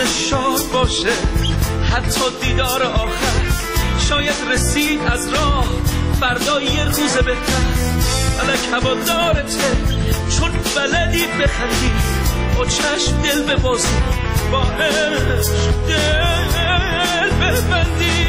میتونه شاد باشه، حتی دیدار آخر شاید رسید از راه فردا یه روز بهتر. فلک هوادارته چون بلدی بخندی، با چشم دل ببازی، با عشق دل ببندی.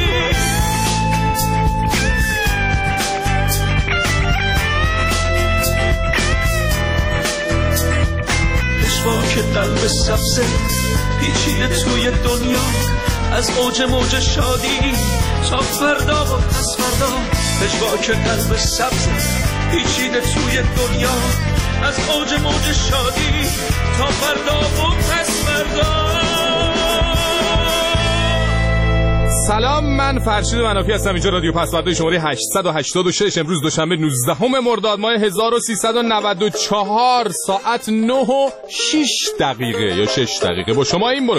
پشواک قلب سبزه پیچیده توی دنیا، از اوج موج شادی تا فردا و پس فردا. پشواک قلب سبزه پیچیده توی دنیا، از اوج موج شادی تا فردا و پس فردا. سلام، من فرشید منافی هستم. اینجا رادیو پسورد شماره 886. امروز دوشنبه 19 مرداد ماه 1394، ساعت 9 و 6 دقیقه یا 6 دقیقه با شما این برو.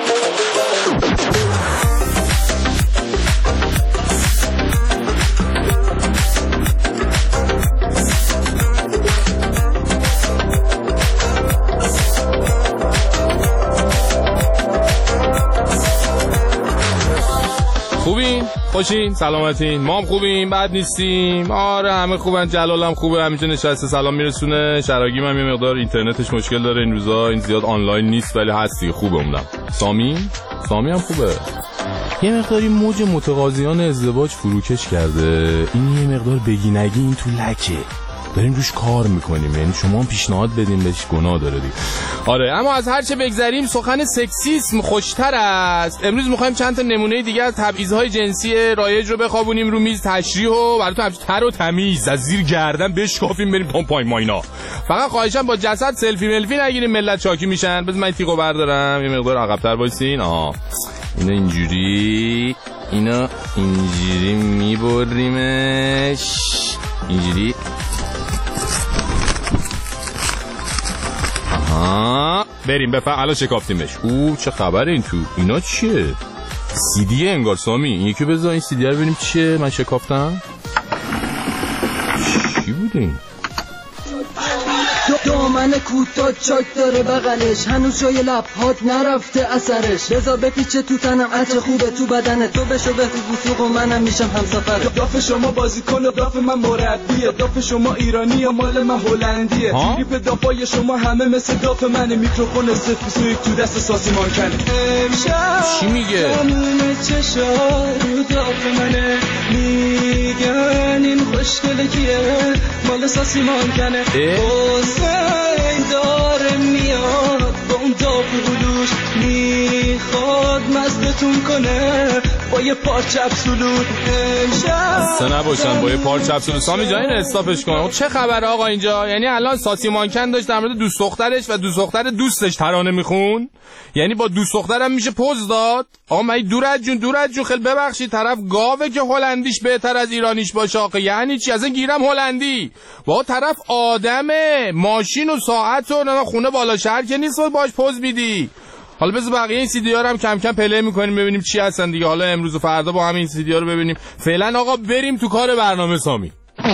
خوبین؟ خوشین؟ سلامتین؟ ما هم خوبیم، بد نیستیم. آره همه خوبن، جلالم خوبه، همینجا نشسته سلام میرسونه. شراگیم هم یه مقدار اینترنتش مشکل داره این روزا، این زیاد آنلاین نیست ولی هستی، خوبه. اومدم سامی هم خوبه. یه مقداری موج متقاضیان ازدواج فروکش کرده. این یه مقدار بگی نگی این تو لکه، داریم روش کار میکنیم، یعنی شما هم پیشنهاد بدین، بهش گناه داره دیگه. آره اما از هر چه بگذریم سخن سکسیسم خوشتر است. امروز میخوایم چند تا نمونه دیگه از تبعیض‌های جنسی رایج رو بخوابونیم رو میز، تشریح و براتون همش تر و تمیز از زیر گردن بشکافیم بریم پام پای ماینا. فقط خواهشاً با جسد سلفی ملفی نگیریم، ملت چاکی میشن. بذار من تیغو بردارم، یه مقدار عقب‌تر وایسین. اینا اینجوری، اینا اینجوری میبریمش، اینجوری. بریم بفهم. الان شکافتیمش. چه خبره این تو؟ اینا چیه؟ سیدیه انگار. سامی این یکی بذار این سیدیه رو ببینیم چیه. من شکافتم. چی بوده این؟ دامن کوتاه چاک داره بغلش، هنوز جای لبهات نرفته اثرش. بذار بپیچه تو تنم، عطر خوبه تو بدنه، تو بشو بفروغ و منم میشم همسفر. داف شما بازیکن و داف من مربیه، داف شما ایرانی و مال من هلندیه. تریپ دافای شما همه مثل داف منه، میکروفون سفیسوی تو دست ساسیمان کنه. امشب چی میگه؟ تموم چشار رو داف منه، میگن این خوشگله کیه، مال ساسیمان کنه. حسین داره میاد با اون داغ بلوش، میخواد مزدتون کنه با یه پارچه ابسولوت. امشب نباشن با یه پارچه ابسولوت. سامی جان اینو استاپش کن. چه خبره آقا اینجا؟ یعنی الان ساسی مانکن داشت در مورد دوست دخترش و دوست دختر دوستش ترانه میخون، یعنی با دوست دخترم میشه پوز داد؟ آقا من دور از جون خیلی ببخشید، طرف گاوه که هلندیش بهتر از ایرانیش باشه. آقا یعنی چی؟ اصلا گیرم هلندی. با طرف آدمه، ماشین و ساعت و خونه بالا شهر که نیست باش پوز میدی. حالا بذار بقیه این سیدی ها رو هم کم کم پلی میکنیم ببینیم چی هستن دیگه. حالا امروز و فردا با همین سیدی ها رو ببینیم. فعلا آقا بریم تو کار برنامه. سامی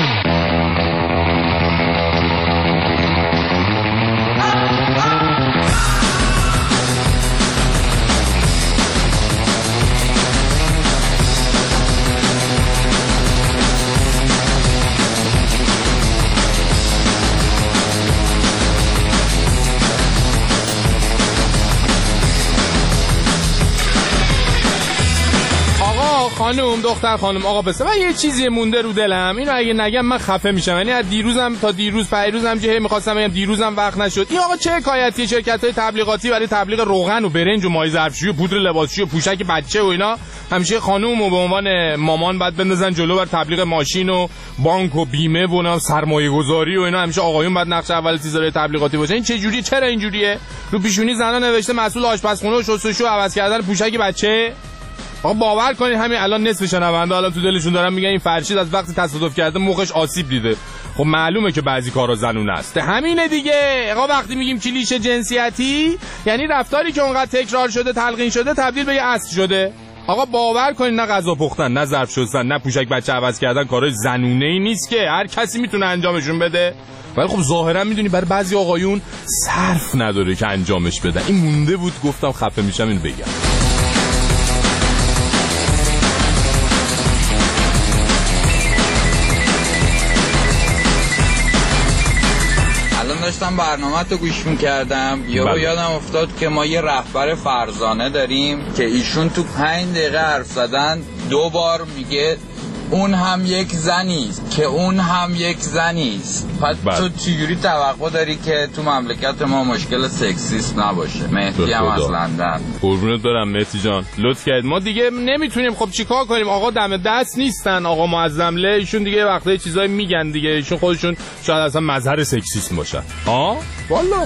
خانم، دختر خانم، آقا بسه من یه چیزی مونده رو دلم، اینو اگه نگم من خفه میشم. یعنی از دیروزم تا پیروزم که میخواستم بگم دیروزم وقت نشد. این آقا چه حکایتیه؟ شرکت‌های تبلیغاتی برای تبلیغ روغن و برنج و مای ظرفشویی و پودر لباسشویی و پوشک بچه و اینا همیشه خانومو به عنوان مامان بعد بندازن جلو بر تبلیغ ماشین و بانک و بیمه و سرمایه‌گذاری و اینا. همیشه آقایون بعد نقش اول تیزای تبلیغاتی باشه. این چه جوری؟ چرا اینجوریه؟ رو پیشونی زنا نوشته مسئول آشپزخونه و شستشو عوض کردن پوشک بچه. آقا باور کنید همین الان نصف شنونده الان تو دلشون دارن میگن این فرشید از وقتی تصادف کرده مخش آسیب دیده. خب معلومه که بعضی کارا زنونه است. همینه دیگه. آقا وقتی میگیم کلیشه جنسیتی یعنی رفتاری که اونقدر تکرار شده تلقین شده تبدیل به یه اصل شده. آقا باور کنید نه غذا پختن، نه ظرف شستن، نه پوشک بچه عوض کردن کارای زنونه‌ای نیست که هر کسی میتونه انجامشون بده. ولی خب ظاهرا میدونی برای بعضی آقایون صرف نداره که انجامش بدن. این مونده بود گفتم خفه میشم اینو بگم. داشتم برنامه رو گوش میکردم یادم افتاد که ما یه رهبر فرزانه داریم که ایشون تو 5 دقیقه حرف زدن 2 بار میگه اون هم یک زنیست که اون هم یک زنیست. پس تو چجوری توقع داری که تو مملکت ما مشکل سکسیست نباشه؟ مهدی هم از لندن. قربونت برم مهدی جان، لطف کرد. ما دیگه نمیتونیم خب چیکار کنیم؟ آقا دم دست نیستن، آقا معظمله ایشون دیگه وقتی چیزایی میگن دیگه، ایشون خودشون شاید اصلا مظهر سکسیسم باشن. والا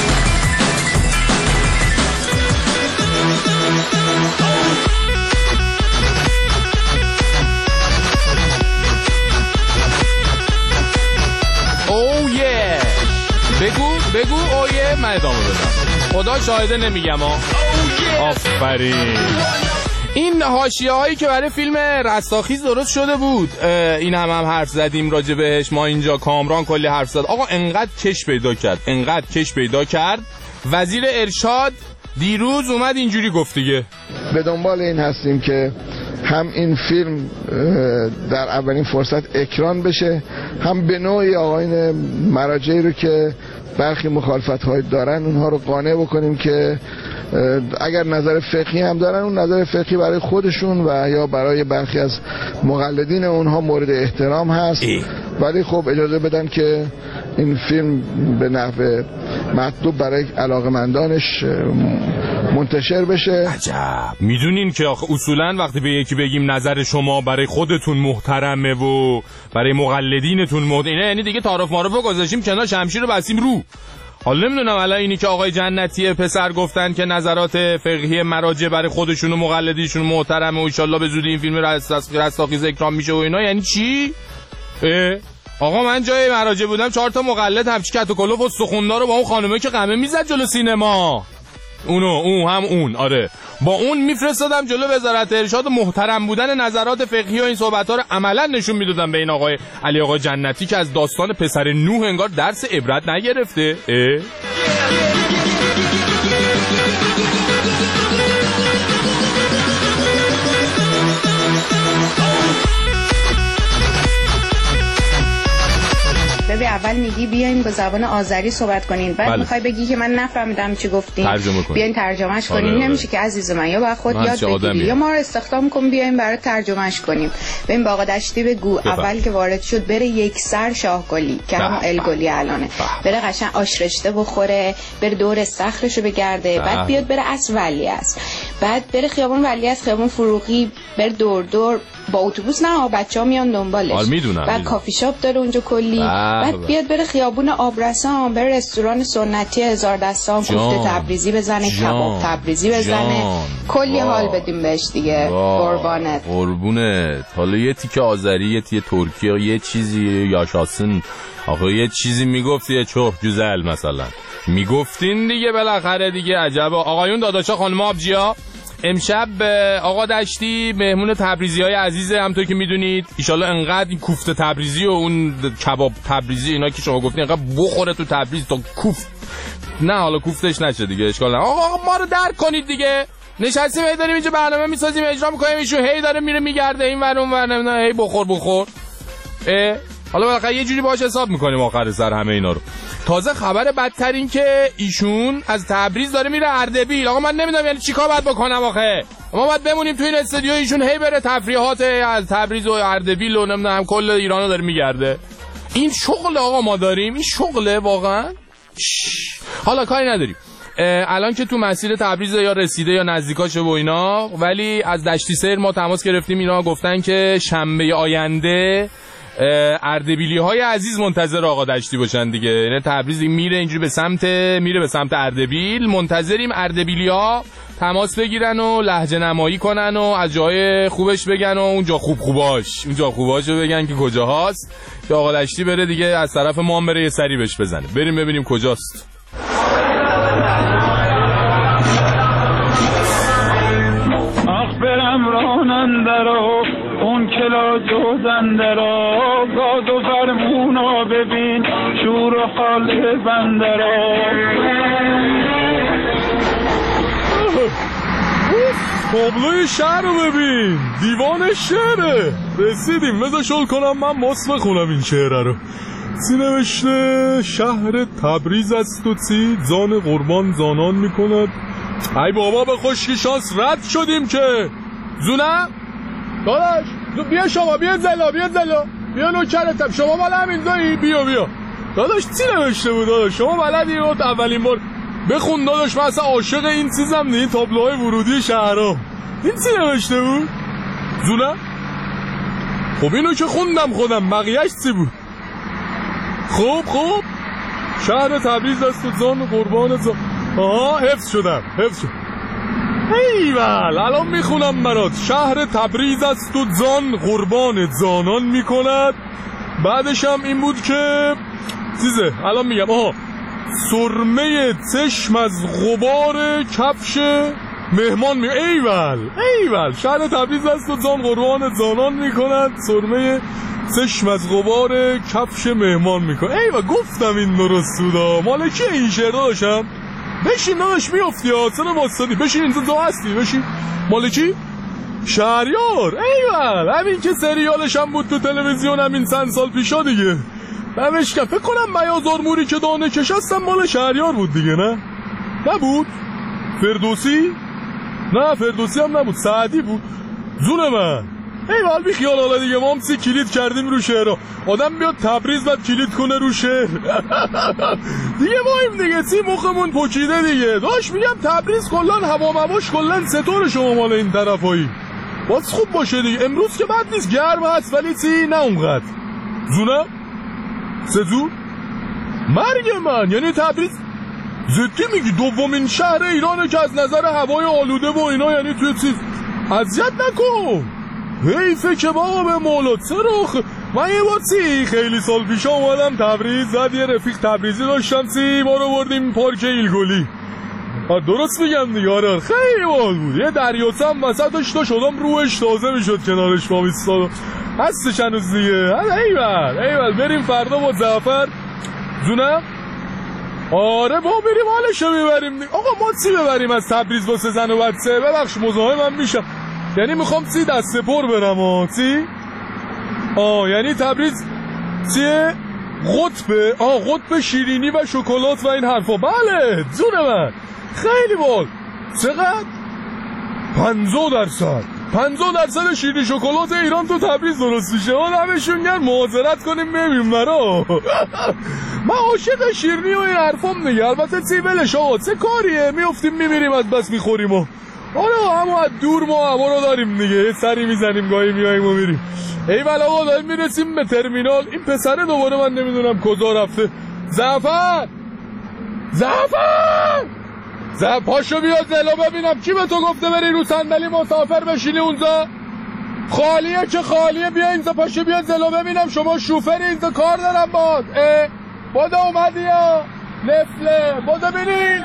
بگو اویه من ادامه بدم. خدا شاهده نمیگم آفرین. این حاشیه هایی که برای فیلم رستاخیز درست شده بود این هم حرف زدیم راجع بهش. ما اینجا کامران کلی حرف زد. آقا انقدر کش پیدا کرد وزیر ارشاد دیروز اومد اینجوری گفت دیگه به دنبال این هستیم که هم این فیلم در اولین فرصت اکران بشه، هم به نوعی آقایون مراجعی رو که برخی مخالفت‌های دارن اونها رو قانع بکنیم که اگر نظر فقهی هم دارن اون نظر فقهی برای خودشون و یا برای برخی از مقلدین اونها مورد احترام هست، ولی خب اجازه بدن که این فیلم به نحو مطلوب برای علاقمندانش منتشر بشه. عجب. میدونین که آخه اصولا وقتی به یکی بگیم نظر شما برای خودتون محترمه و برای مقلدینتون محترمه، یعنی دیگه تعارف معرف رو گذاشتیم کنار، شمشیر رو بستیم رو. حالا نمیدونم الان اینی که آقای جنتی پسر گفتن که نظرات فقهی مراجع برای خودشون و مقلدینشون محترمه و ان شاءالله به زودی این فیلم رستاخیز اکرام میشه و اینا، یعنی چی؟ آقا من جای مراجع بودم 4 تا مقلد همچی کت و کلوف و سخوندار رو با اون خانومه که قمه میزد جلو سینما آره با اون میفرستادم جلو وزارت ارشاد و محترم بودن نظرات فقهی و این صحبت‌ها رو عملاً نشون میدادم به این آقای علی آقا جنتی که از داستان پسر نوح انگار درس عبرت نگرفته. ببین اول میگی بیاین با زبان آذری صحبت کنین، بعد میخوای بگی که من نفهمیدم چی گفتین، بیاین ترجمهش کنین. نمیشه که عزیز من، یا باید خود یاد بگیری یا ما رو استخدام کن بیاین برای ترجمهش کنیم. ببین با آقا دشتی بگو اول که وارد شد بره یک سر شاهگلی که هم الگلی الانه، بره قشنگ آشرشته بخوره، بره دور استخرشو بگرده، بعد بیاد بره اصل ولیعصر، بعد بره خیابون ولیعصر، خیابون فروغی، بره دور دور با اتوبوس، نه بچه‌ها میان دنبالش، بعد کافی شاپ داره اونجا کلی، بعد بیاد بره خیابون آبرسان، بره رستوران سنتی هزار دستان، کوفته تبریزی بزنه، کباب تبریزی بزنه، کلی حال بدیم بهش دیگه. قربونت. حالا یه تیکه آذری، یه تیکه ترکی، یه چیزی یاشاسن، آخه یه چیزی میگفت، یه چوخ جوزل مثلا میگفتین دیگه بالاخره دیگه. عجب آقایون داداشا خانم آبجیا، امشب آقا دشتی مهمون تبریزی‌های عزیزه، همونطور که میدونید. ایشالله انقدر این کوفته تبریزی و اون کباب تبریزی اینا که شما گفتین انقدر بخوره تو تبریز تا کوفت، نه حالا کوفتش نشه دیگه، اشکال نه. آقا ما رو درک کنید دیگه، نشستیم هی داریم اینجا برنامه میسازیم اجرا میکنیم، ایشون هی داره میره میگرده این ور اون ور، نمیدونم هی بخور. حالا بالاخره یه جوری باهاش حساب میکنیم آخر سر همه اینا رو. تازه خبر بدتر این که ایشون از تبریز داره میره اردبیل. آقا من نمیدونم یعنی چیکار باید بکنم آخه. ما باید بمونیم تو این استودیو، ایشون هی بره تفریحات از تبریز و اردبیل و نمیدونم کل ایرانو داره میگرده. این شغل آقا ما داریم، این شغله واقعا. حالا کاری نداریم الان که تو مسیر تبریز یا رسیده یا نزدیکاشه و اینا، ولی از دشتی سیر ما تماس گرفتیم، اینا گفتن که شنبه آینده اردبیلی های عزیز منتظر آقا دشتی باشن دیگه. یعنی تبریز میره اینجوری به سمت اردبیل، منتظریم اردبیلی ها تماس بگیرن و لهجه نمایی کنن و از جای خوبش بگن و اونجا خوباش رو بگن که کجاهاست، که آقا دشتی بره دیگه از طرف ما بره یه سری بهش بزنه. بریم ببینیم کجاست. آخ برم بنده را اون کلاج و زنده را زاد و فرمونا ببین شور و حال بنده را تابلوی شهر رو ببین دیوان شعره رسیدیم بذار شل کنم من مصف بخونم این شعره رو چی نوشته شهر تبریز است و چی زان قربان زانان میکند ای بابا به خوشی شانس رد شدیم که زونه داداش بیا شما بیا زلا بیا نوکرتم شما مال همین زایی بیا داداش چی نوشته بود داداش شما بلدی رو اولین بار بخون داداش من اصلا عاشق این چیزم نه تابلوهای ورودی شهرام این چی نوشته بود زونه خب اینو که خوندم خودم بقیهش چی بود خوب شهر تبریز است و زان قربان زان حفظ شدم ایول الان میخونم برات شهر تبریز است و زان قربان زانان میکند بعدش هم این بود که چیزه الان میگم سرمه چشم از غبار کفش مهمان ایول شهر تبریز است و زان قربان زانان میکند سرمه چشم از غبار کفش مهمان میکنه ایول گفتم این درست بودا مال کی این شعر داشتم بشین داداش میافتی آسان واسطی بشین اینجا دو هستی بشین مال کی شهریار ایول همین که سریالش هم بود تو تلویزیون همین چند سال پیشا دیگه نمش که فکر کنم بیازار موری که دانه کشستم مال شهریار بود دیگه نه نبود فردوسی نه فردوسی هم نبود سعدی بود زون من ایوال بی خیال حالا دیگه ما هم کلید کردیم رو شعرها آدم بیاد تبریز بعد کلید کنه رو شعر دیگه مایم دیگه سی مخمون پوکیده دیگه داشت میگم تبریز کلن هوا مواش کلن ستور شما مال این طرفایی باز خوب باشه دیگه امروز که بد نیست گرم هست ولی سی نه اونقدر زونه سزو مرگ من یعنی تبریز زدی میگی دومین شهر ایرانه که از نظر هوای آلوده و اینا یعنی توی چیز اذیت نکن حیفه که بابا به مولاد سراخ من یه بار خیلی سال پیش آمدم تبریز زد یه رفیق تبریزی داشتم ما رو بردیم پارک ایلگلی درست میگم دیگه آره خیلی بال بود یه دریاچه وسطش تا شدم روش تازه میشد کنارش ما بیستاد هستش هنوز دیگه ایول بریم فردا با زعفر زونه آره با بریم حالشو میبریم دیگه آقا ما چی ببریم از تبریز واسه زن و بچه ببخش مزاحمم میشم یعنی میخوام چی دسته پر برم چی یعنی تبریز چیه قطب شیرینی و شکلات و این حرفا بله جون من خیلی بال چقدر 50% شیرینی شکلات ایران تو تبریز درست میشه همشون گرم معاذرت کنیم ببینیم برا من عاشق شیرینی و این حرفام دیگه البته چی بلش آقا چه کاریه میافتیم میمیریم از بس میخوریم حالا همه از دور ما هوا رو داریم دیگه یه سری میزنیم گاهی میاییم و میریم ایول آقا داریم میرسیم به ترمینال این پسره دوباره من نمیدونم کجا رفته زعفر پاشو بیا زلا ببینم کی به تو گفته بری رو صندلی مسافر بشینی اونجا خالیه که خالیه بیا اینجا پاشو بیا زلا ببینم شما شوفر اینجا کار دارم باد بادا اومدی یا نفله بادا ببین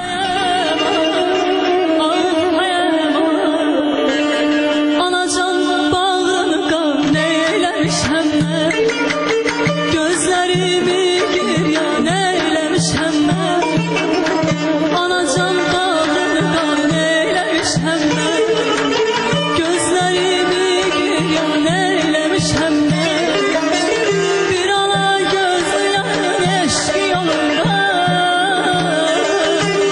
Anacan bağını neylemiş hemme Gözlerimi giryan eylemiş hemme Anacan bağını neylemiş hemme Gözlerimi giryan eylemiş hemme Bir ala gözlerin eşki yolunda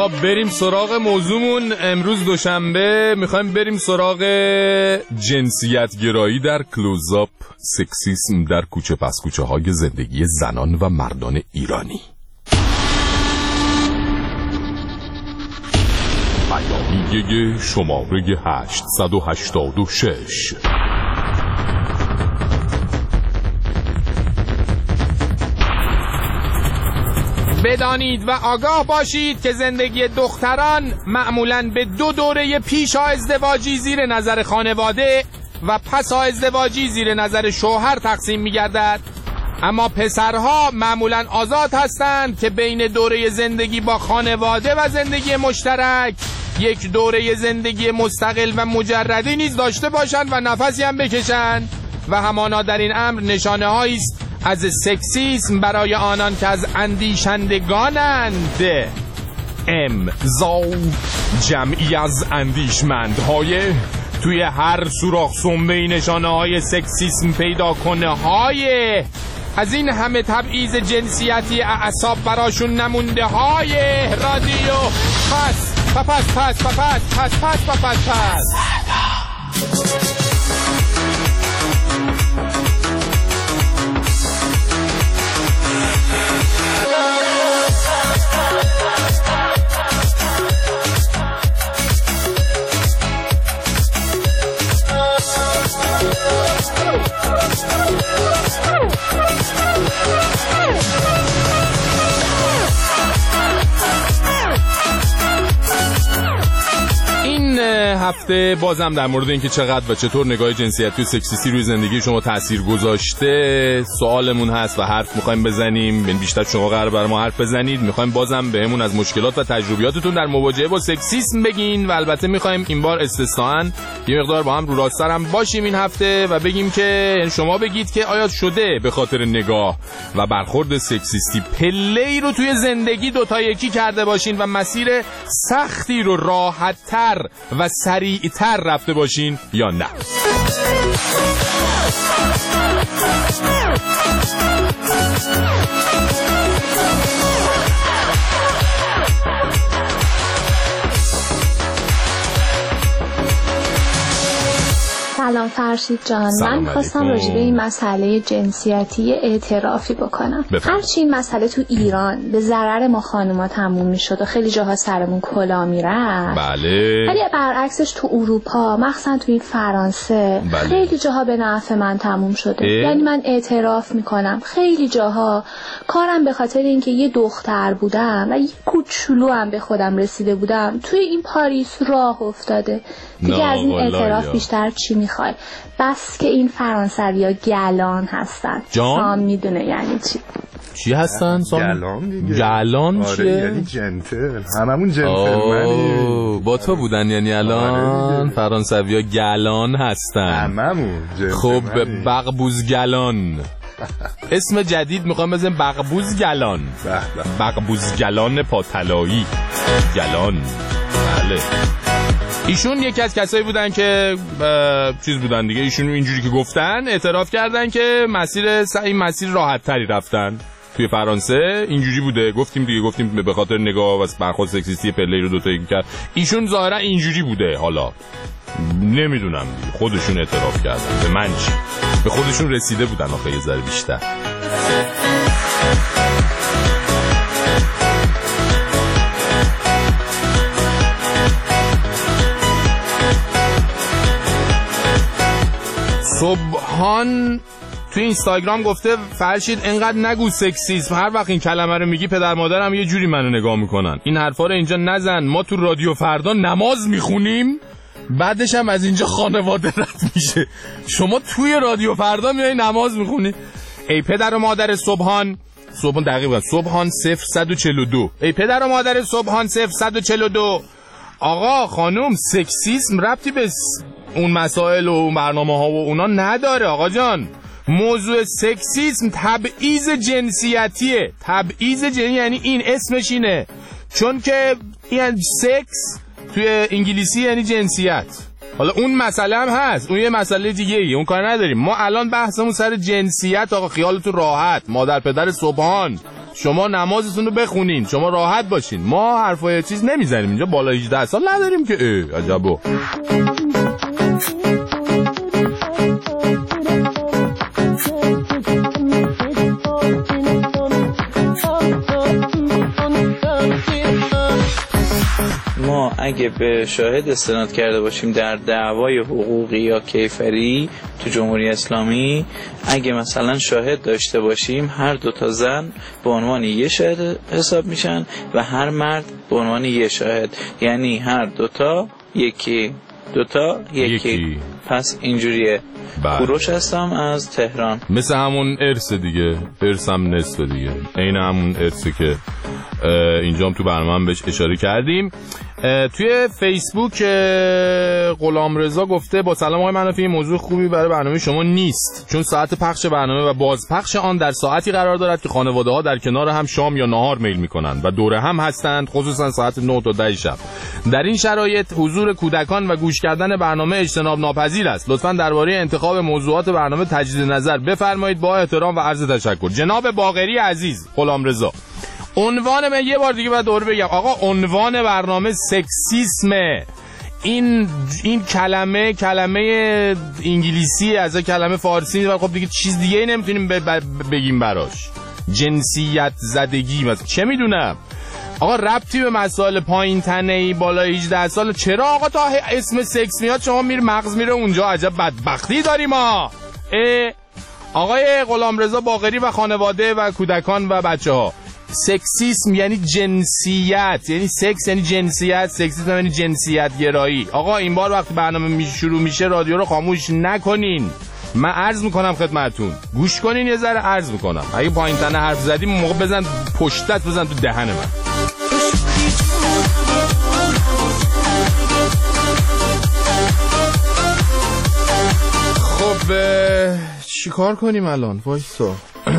آقا بریم سراغ موضوعمون. امروز دوشنبه میخوایم بریم سراغ جنسیت گرایی در کلوزآپ، سکسیسم در کوچه پس کوچه های زندگی زنان و مردان ایرانی. پیامیه شماره 886. بدانید و آگاه باشید که زندگی دختران معمولاً به 2 دوره پیش ازدواجی زیر نظر خانواده و پس ازدواجی زیر نظر شوهر تقسیم می‌گردد، اما پسرها معمولاً آزاد هستند که بین دوره زندگی با خانواده و زندگی مشترک یک دوره زندگی مستقل و مجردی نیز داشته باشند و نفسی هم بکشند و همانا در این امر نشانه‌هایی است از سکسیسم برای آنان که از اندیشندگانند. امضا جمعی از اندیشمندهای توی هر سوراخ سنبه‌ای نشانه‌های سکسیسم پیدا کنه های از این همه تبعیض جنسیتی اعصاب براشون نمونده های رادیو پس پس پس پس پس پس پس پس پس. هفته بازم در مورد اینکه چقدر و چطور نگاه جنسیتی و سکسیستی روی زندگی شما تاثیر گذاشته سوالمون هست و حرف می‌خوایم بزنیم. بیشتر شما قراره برای ما حرف بزنید. می‌خوایم بازم بهمون از مشکلات و تجربیاتتون در مواجهه با سکسیسم بگین و البته می‌خوایم این بار استثناءً یه مقدار با هم رو راست‌تر هم باشیم این هفته و بگیم که شما بگید که آیا شده به خاطر نگاه و برخورد سکسیستی پله‌ای رو توی زندگی دوتا یکی کرده باشین و مسیر سختی رو راحت‌تر و سریعتر رفته باشین یا نه؟ سلام فرشید جان، من می‌خواستم راجع به این مسئله جنسیتی اعترافی بکنم. هرچی این مسئله تو ایران به ضرر ما خانوما تموم میشد و خیلی جاها سرمون کلا میرفت، بله، ولی برعکسش تو اروپا مخصوصا تو این فرانسه بله. خیلی جاها به نفع من تموم شده. یعنی من اعتراف میکنم خیلی جاها کارم به خاطر اینکه یه دختر بودم و یه کوچولو هم به خودم رسیده بودم توی این پاریس راه افتاده. دیگه از این اعتراف بیشتر چی میخوای؟ بس که این فرانسوی ها گلان هستن. سام میدونه یعنی چی هستن؟ گلان دیگه. گلان آره چیه؟ یعنی جنتل، هممون جنتلمنی. با تو بودن یعنی الان فرانسوی ها گلان هستن هممون جنتلمنی. خب بغبوز گلان اسم جدید میخوام بزنیم بغبوز گلان. بغبوز گلان پاتلایی گلان. بله ایشون یکی از کسایی بودن که چیز بودن دیگه. ایشون اینجوری که گفتن اعتراف کردن که این مسیر راحت تری رفتن توی فرانسه. اینجوری بوده گفتیم به خاطر نگاه و برخورد سکسیستی پله‌ای رو دوتا یکی کرد. ایشون ظاهرا اینجوری بوده، حالا نمیدونم دیگه، خودشون اعتراف کردن. به من چی؟ به خودشون رسیده بودن آخه یه ذره بیشتر. صبحان تو اینستاگرام گفته فرشید انقدر نگو سکسیسم، هر وقت این کلمه رو میگی پدر مادرم یه جوری منو نگاه میکنن. این حرفا رو اینجا نزن، ما تو رادیو فردا نماز میخونیم بعدش هم از اینجا خانواده رد میشه. شما توی رادیو فردا میای نماز میخونی؟ ای پدر و مادر صبحان دقیقاً صبحان 0142. ای پدر و مادر صبحان 0142. آقا خانم سکسیسم ربطی به اون مسائل و اون برنامه ها و اونا نداره آقا جان. موضوع سکسیسم تبعیض جنسیتیه. تبعیض یعنی این اسمش اینه، چون که یعنی سکس توی انگلیسی یعنی جنسیت. حالا اون مسئله هم هست، اون یه مسئله دیگه ای، اون کار نداریم. ما الان بحثمون سر جنسیت. آقا خیالتون راحت، مادر پدر صبحان شما نمازتون رو بخونین، شما راحت باشین. ما حرفای چیز نمیزنیم اینجا، بالا 18 سال نداریم که. عجبو. ما اگه به شاهد استناد کرده باشیم در دعوای حقوقی یا کیفری تو جمهوری اسلامی، اگه مثلا شاهد داشته باشیم، هر دو تا زن به عنوان یه شاهد حساب میشن و هر مرد به عنوان یه شاهد، یعنی هر دوتا یکی. پس اینجوریه. کوروش هستم از تهران. مثل همون ارث دیگه، ارث هم نصف دیگه، این همون ارثی که اینجا هم تو برنامه بهش اشاره کردیم. توی فیسبوک غلامرضا گفته با سلام آقای منافی، موضوع خوبی برای برنامه شما نیست، چون ساعت پخش برنامه و بازپخش آن در ساعتی قرار دارد که خانواده ها در کنار هم شام یا نهار میل میکنند و دوره هم هستند، خصوصا ساعت 9 تا 10 شب. در این شرایط حضور کودکان و گوش کردن برنامه اجتناب ناپذیر است. لطفاً درباره انتخاب موضوعات برنامه تجدید نظر بفرمایید. با احترام و عرض تشکر. جناب باقری عزیز، غلامرضا، عنوان من یه بار دیگه بعد دوره بگم آقا، عنوان برنامه سکسیسمه. این کلمه انگلیسی از کلمه فارسی و خب دیگه چیز دیگه نمیتونیم بگیم براش. جنسیت زدگی مثلا چه میدونم آقا، ربطی به مسائل پایین تنه‌ای بالا 18 سال. چرا آقا تا اسم سکس میاد شما مغز میره اونجا؟ عجب بدبختی داریم ما. آقای غلامرضا باقری و خانواده و کودکان و بچه‌ها، سکسیسم یعنی جنسیت، یعنی سکس یعنی جنسیت، سکسیسم یعنی جنسیت گرایی. آقا این بار وقتی برنامه شروع میشه رادیو رو خاموش نکنین. من عرض میکنم خدمتتون، گوش کنین یه ذره. عرض میکنم اگه پایین تنه حرف زدیم موقع بزن پشتت، بزن تو دهن من. خب چیکار کنیم الان؟ وایسا.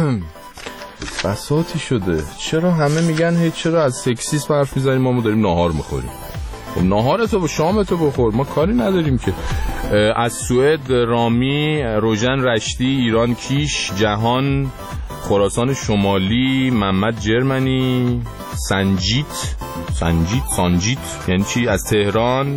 بساطی شده. چرا همه میگن چرا از سکسیسم حرف میزنیم؟ ما داریم ناهار میخوریم. خب ناهارتو و شامتو بخور، ما کاری نداریم که. از سوئد رامی، روژن رشتی، ایران کیش، جهان، خراسان شمالی، محمد جرمنی، سانجیت یعنی چی؟ از تهران،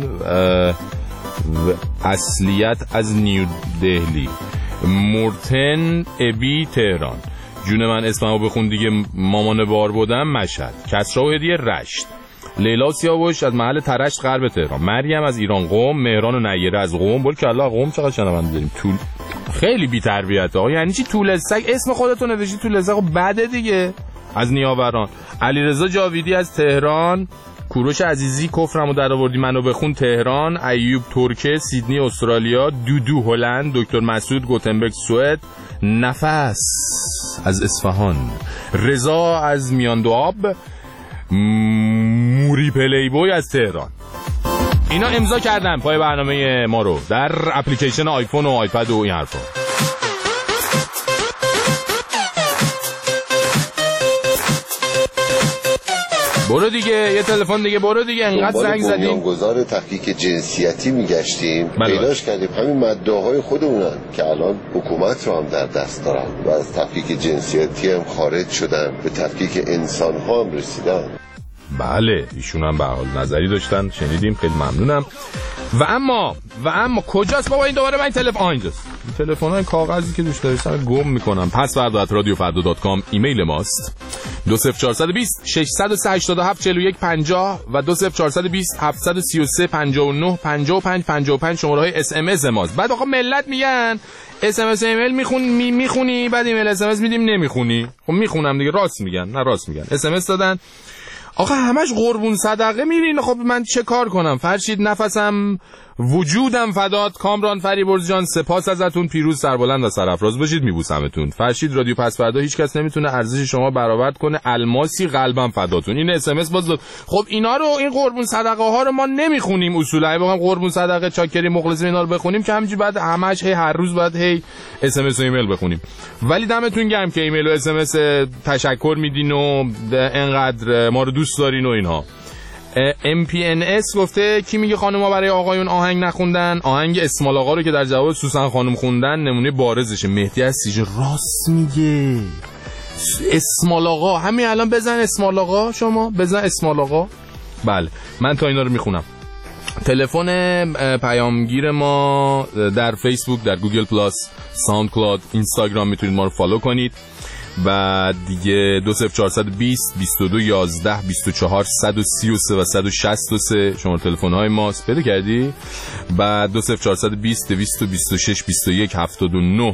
اصلیت از نیو دهلی، مورتن ابی تهران. جون من اسممو بخون دیگه. مامان بار بودم مشهد، کسرا و هدیه رشت، لیلا سیاوش از محل ترشت غرب تهران، مریم از ایران قم، مهران و نیره از قم. بول که الله قم چقدر شنونده داریم. طول خیلی بی تربیت ها. یعنی چی طول سگ؟ اسم خودتو نوشتی طول سگ، بده دیگه. از نیاوران، علیرضا جاویدی از تهران، کوروش عزیزی کفرمو در آوردی منو بخون تهران، ایوب ترکیه، سیدنی استرالیا، دودو هلند، دکتر مسعود گوتنبرگ سوئد، نفس از اصفهان، رضا از میان دو آب، موری پلیبوی از تهران. اینا امضا کردن پای برنامه ما رو در اپلیکیشن آیفون و آیپد و این حرفا. برو دیگه، یه تلفن دیگه، برو دیگه. انقدر زنگ زدیم. بنیانگذار تفکیک جنسیتی میگشتیم، پیداش کردیم همین مدعاهای خودمونن که الان حکومت رو هم در دست دارن و از تفکیک جنسیتی هم خارج شدن، به تفکیک انسان ها هم رسیدن. بله ایشون هم به حال نظری داشتن، شنیدیم، خیلی ممنونم. و اما کجاست بابا این دوباره؟ من تلفن اینجاست. تلفن‌های کاغذی که دوست داشتم گم میکنم. password@radiofardo.com ایمیل ماست. 20420 687 41 50 و 20420 733 59 55 55 شماره‌های اس ام اس ماست. بعد آقا ملت میگن اس ام اس ایمیل میخونی، بعد ایمیل اس ام اس میدیم نمیخونی. خب میخونم دیگه. راست میگن، نه راست میگن. اس ام اس دادن آقا همش قربون صدقه میرین. خب من چه کار کنم؟ فرشید نفسم وجودم فدات. کامران فریبرز جان سپاس ازتون. پیروز سربلند و سرافراز باشید. میبوسمتون. فرشید رادیو پس فردا هیچ کس نمیتونه ارزش شما برآورد کنه. الماسی قلبم فداتون. این اس ام اس باز خب اینا رو، این قربون صدقه ها رو ما نمیخونیم اصولا. اگه بگم قربون صدقه چاکری مخلصیم اینا رو بخونیم که همینجوری بعد همش هر روز بعد اس ام اس و ایمیل بخونیم. ولی دمتون گرم که ایمیل و اس ام اس تشکر میدین و انقدر ما رو دوست دارین و اینها. MPNS گفته کی میگه خانوما برای آقایون آهنگ نخوندن؟ آهنگ اسمال آقا رو که در جواب سوسن خانم خوندن نمونه بارزشه. مهدی هستیش راست میگه. اسمال آقا، همین الان بزن اسمال آقا، شما بزن اسمال آقا. بله من تا اینا رو میخونم. تلفن پیامگیر ما در فیسبوک، در گوگل پلاس، ساوند کلاود، اینستاگرام میتونید ما رو فالو کنید. و دیگه 20420 22 11 24 133 و 163 شماره تلفن های ماست. پیدا کردی؟ بعد 20420 226 21 79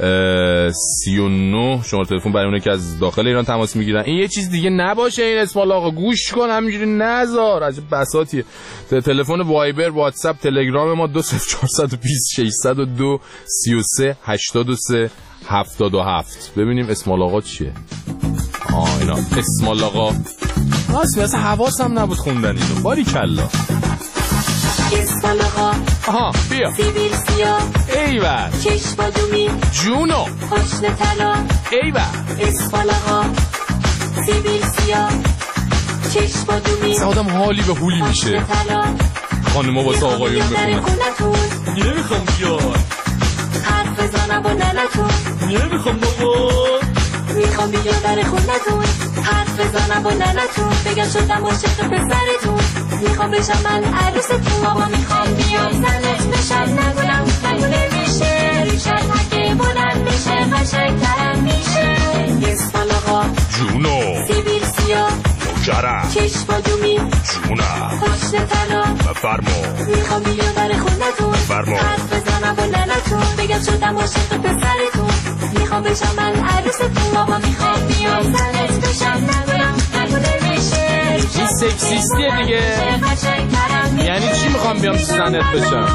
39 شماره تلفن برای اونه که از داخل ایران تماس میگیرن. این یه چیز دیگه نباشه این اسمال آقا، گوش کن همینجوری نذار، عجب بساطیه. تلفن وایبر، واتساپ، تلگرام ما 20420 602 33 83 77. ببینیم اسمال آقا چیه. اینا اسمال آقا راست مثلا حواسم نبود خوندن اینو. باریکلا. اسمال آقا آها بیا سیبیل سیاه ایول چشم بادومی جونو خوشن طلا ایول اسمال آقا سیبیل سیاه چشم بادومی آدم حالی به حولی میشه. خانوما واسه آقایون میخونه. نمیخوام بیاد حرف بزنم با ننتون. نمیخوام بابا میخوام بیاد در خونتون. حرف بزنم با ننتون. بگم شدم عاشق پسرتون. میخوام بشم من عروستون. بابا میخوام بیام زنت بشم. نگونم نمیشه ریشت حکه بلند بشه قشنگ‌ترم میشه. اسمال آقا جونو سیبیل سیاه نوکرم چشم بادومی جونم خوشن طلا بفرما. میخوام بیام در خونتون. بفرما. حرف بزنم با ننتون. بگم شدم عاشق پسرتون. میخوام بشم من عروستون. بابا میخوام بیام زنت بشم. نگونم نمیشه این سکسیستیه دیگه. یعنی چی میخوام بیام زنت بشم؟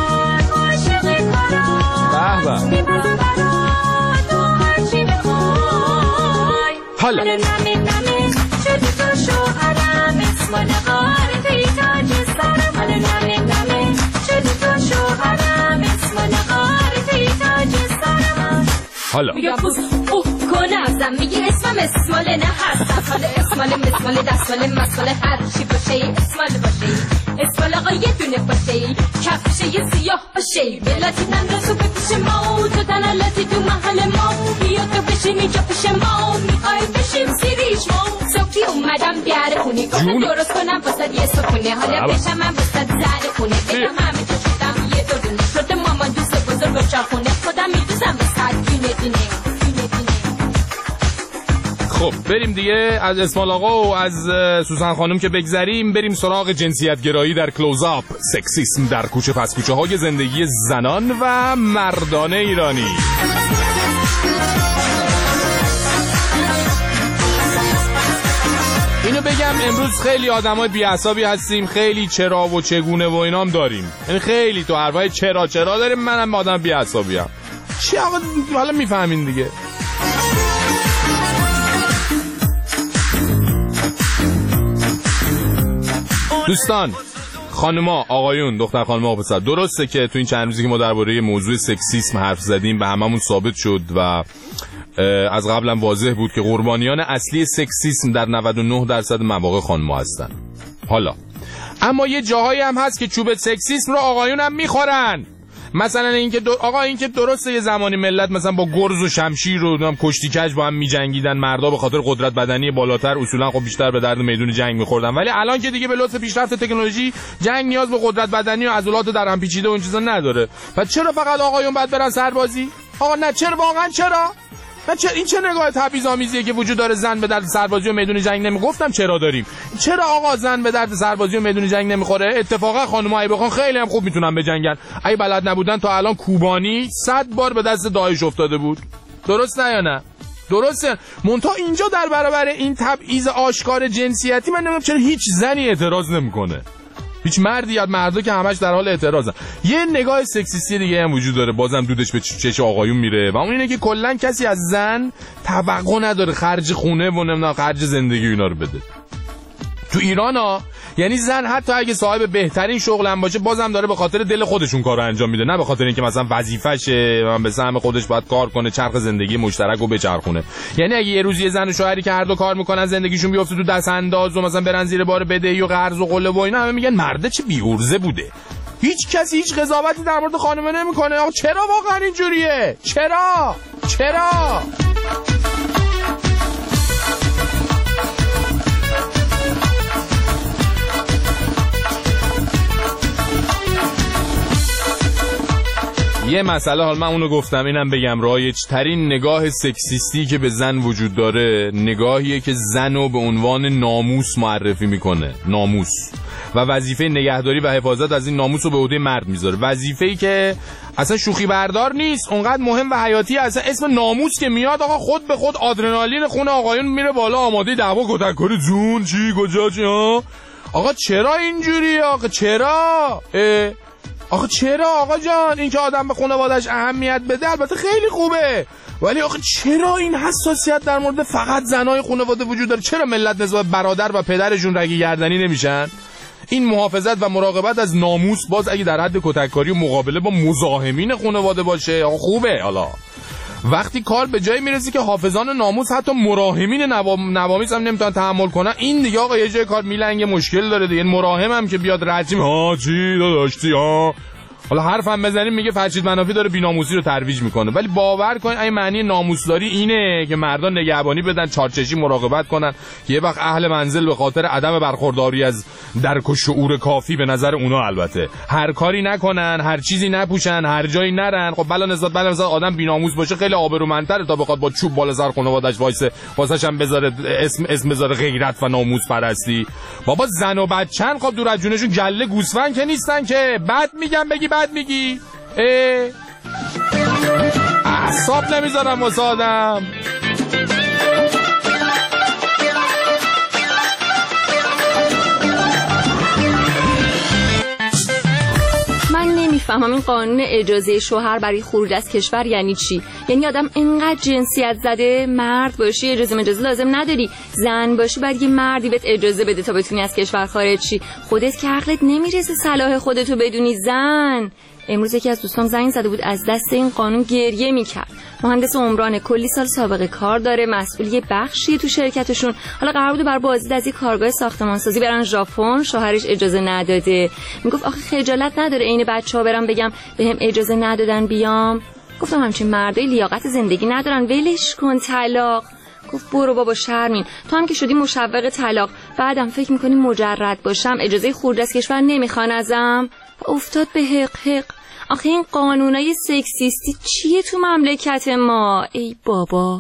به به حالا حالا میگم پوز کنم زن میگی اسمم اسمال نه هستم. حالا اسمال دستمال مسمال هر چی باشه اسمال باشه. اسمال آقا یه دونه باشه کفشه یه سیاه باشه. بلاتی نندازو به پیش ما تو تنالاتی تو محل ما. بیا تو بشین اینجا پیش ما. میخوای بشیم سیریش ما. صبحی اومدم بیاره خونه گفتم درست کنم واسد یه صبحونه. حالا بشم من واسد زر خونه. بگم همه جا شدم یه دونه شده مامان دوست بزرگ و چاخونه. خودم میدوزم واسد دونه دونه. خب بریم دیگه از اسمال آقا و از سوزن خانم که بگذریم، بریم سراغ جنسیت گرایی در کلوزآپ، سکسیسم در کوچه پس کوچه های زندگی زنان و مردان ایرانی. اینو بگم امروز خیلی آدمای بی‌عصابی هستیم، خیلی چرا و چگونه و اینام داریم، یعنی خیلی تو حرفای چرا داریم. منم آدم بی‌عصابیام. چی آقا حالا میفهمین دیگه. دوستان، خانما، آقایون، دختر خانما و پسر، درسته که تو این چند روزی که ما درباره موضوع سکسیسم حرف زدیم به هممون ثابت شد و از قبلم واضح بود که قربانیان اصلی سکسیسم در 99% مواقع خانما هستن. حالا اما یه جاهایی هم هست که چوب سکسیسم رو آقایون هم میخورن. مثلا اینکه آقا اینکه درسته یه زمانی ملت مثلا با گرز و شمشیر و کشتی کج با هم میجنگیدن، مردا به خاطر قدرت بدنی بالاتر اصولا خب بیشتر به درد میدون جنگ میخوردن، ولی الان که دیگه به لطف پیشرفت تکنولوژی جنگ نیاز به قدرت بدنی و عضلات در هم پیچیده و این چیزا نداره. پس چرا فقط آقایون باید برن سربازی؟ آقا نه، چرا واقعا چرا؟ این چه نگاه تبعیض‌آمیزیه که وجود داره؟ زن به درد سربازی و میدون جنگ نمیگفتم چرا داریم؟ چرا آقا زن به درد سربازی و میدون جنگ نمیخوره؟ اتفاقا خانم‌ها ای بخوان خیلی هم خوب میتونن بجنگن. اگه بلد نبودن تا الان کوبانی 100 بار به دست داعش افتاده بود. درست نه یا نه؟ درسته. منتها اینجا در برابر این تبعیض آشکار جنسیتی من نمیدونم چرا هیچ زنی اعتراض نمیکنه. هیچ مردی یا مردا که همش در حال اعتراضن. یه نگاه سکسیستی دیگه هم وجود داره، بازم دودش به چش آقایون میره و اون اینه که کلا کسی از زن توقع نداره خرج خونه و نمیدونم خرج زندگی اینا رو بده. تو ایران یعنی زن حتی اگه صاحب بهترین شغل هم باشه بازم داره به خاطر دل خودشون کارو انجام میده، نه به خاطر اینکه مثلا وظیفشه و به سهم خودش باید کار کنه، چرخ زندگی مشترک رو بچرخونه. یعنی اگه یه روز یه زن و شوهری که هر دو کار میکنن زندگیشون بیفته تو دست انداز و مثلا برن زیر بار بدهی و قرض و قله و اینا، همه میگن مرده چه بی‌عرضه بوده. هیچ کسی هیچ قضاوتی در مورد خانم نمیکنه. آقا چرا واقعا اینجوریه؟ چرا؟ یه مسئله حال من اونو گفتم اینم بگم، رایج ترین نگاه سکسیستی که به زن وجود داره نگاهیه که زنو به عنوان ناموس معرفی میکنه، ناموس، و وظیفه نگهداری و حفاظت از این ناموس رو به عهده مرد میذاره، وظیفه‌ای که اصلا شوخی بردار نیست، اونقدر مهم و حیاتی. اصلا اسم ناموس که میاد آقا خود به خود آدرنالین خون آقایون میره بالا، آماده دعوا کتککاری جون چی کجا چی ها. آقا چرا اینجوری؟ آقا چرا؟ آقا چرا آقا جان؟ این که آدم به خانواده‌اش اهمیت بده البته خیلی خوبه، ولی آقا چرا این حساسیت در مورد فقط زنای خانواده وجود داره؟ چرا ملت نسبت برادر و پدرشون رگ گردنی نمیشن؟ این محافظت و مراقبت از ناموس باز اگه در حد کتککاری و مقابله با مزاحمین خانواده باشه آقا خوبه. حالا وقتی کار به جایی میرسه که حافظان ناموس حتی مراحمین نوامیس هم نمیتونن تحمل کنن، این دیگه آقا یه جای کار میلنگه، مشکل داره دیگه. مراحم هم که بیاد رجیم ها چی داشتی ها، حالا حرفم بزنیم میگه فرشید منافی داره بی‌ناموسی رو ترویج میکنه، ولی باور کن این معنی ناموسداری اینه که مردان نگهبانی بدن، چارچشی مراقبت کنن که یه وقت اهل منزل به خاطر عدم برخورداری از درک و شعور کافی به نظر اونا البته هر کاری نکنن، هر چیزی نپوشن، هر جایی نرن. خب بلا نسبت آدم بی‌ناموس باشه خیلی آبرومندتره تا بخواد با چوب بالا سر خانواده‌اش وایسه واسش هم بذاره اسم بذاره غیرت و ناموس پرستی. بابا زن و بچه‌ن، خب دور از جونشون گله گوسفند که نیستن که بد میگن بگی بد میگی. اعصاب نمیذارم واسه آدم. من نمیفهمم این قانون اجازه شوهر برای خروج از کشور یعنی چی؟ یعنی آدم اینقدر جنسیت زده مرد باشی اجازه لازم نداری، زن باشی باید یه مردی بهت اجازه بده تا بتونی از کشور خارج شی. خودت که عقلت نمیرسه صلاح خودتو بدونی زن. امروز یکی از دوستام زنگ زده بود از دست این قانون گریه میکرد. مهندس عمران، کلی سال سابقه کار داره، مسئول یه بخشی تو شرکتشون. حالا قرار بود بر بازدید از یه کارگاه ساختمانسازی برن ژاپن، شوهرش اجازه نداده. میگفت آخه خجالت نداره عین بچه‌ها برم بگم بهم اجازه ندادن بیام؟ گفتم همچین مردای لیاقت زندگی ندارن، ولش کن طلاق. گفت برو بابا شرمین، تو هم که شدی مشوق طلاق بعدم فکر میکنی مجرد باشم اجازه خروج از کشور نمیخوان ازم؟ افتاد به حق. آخه این قانونای سکسیستی چیه تو مملکت ما؟ ای بابا.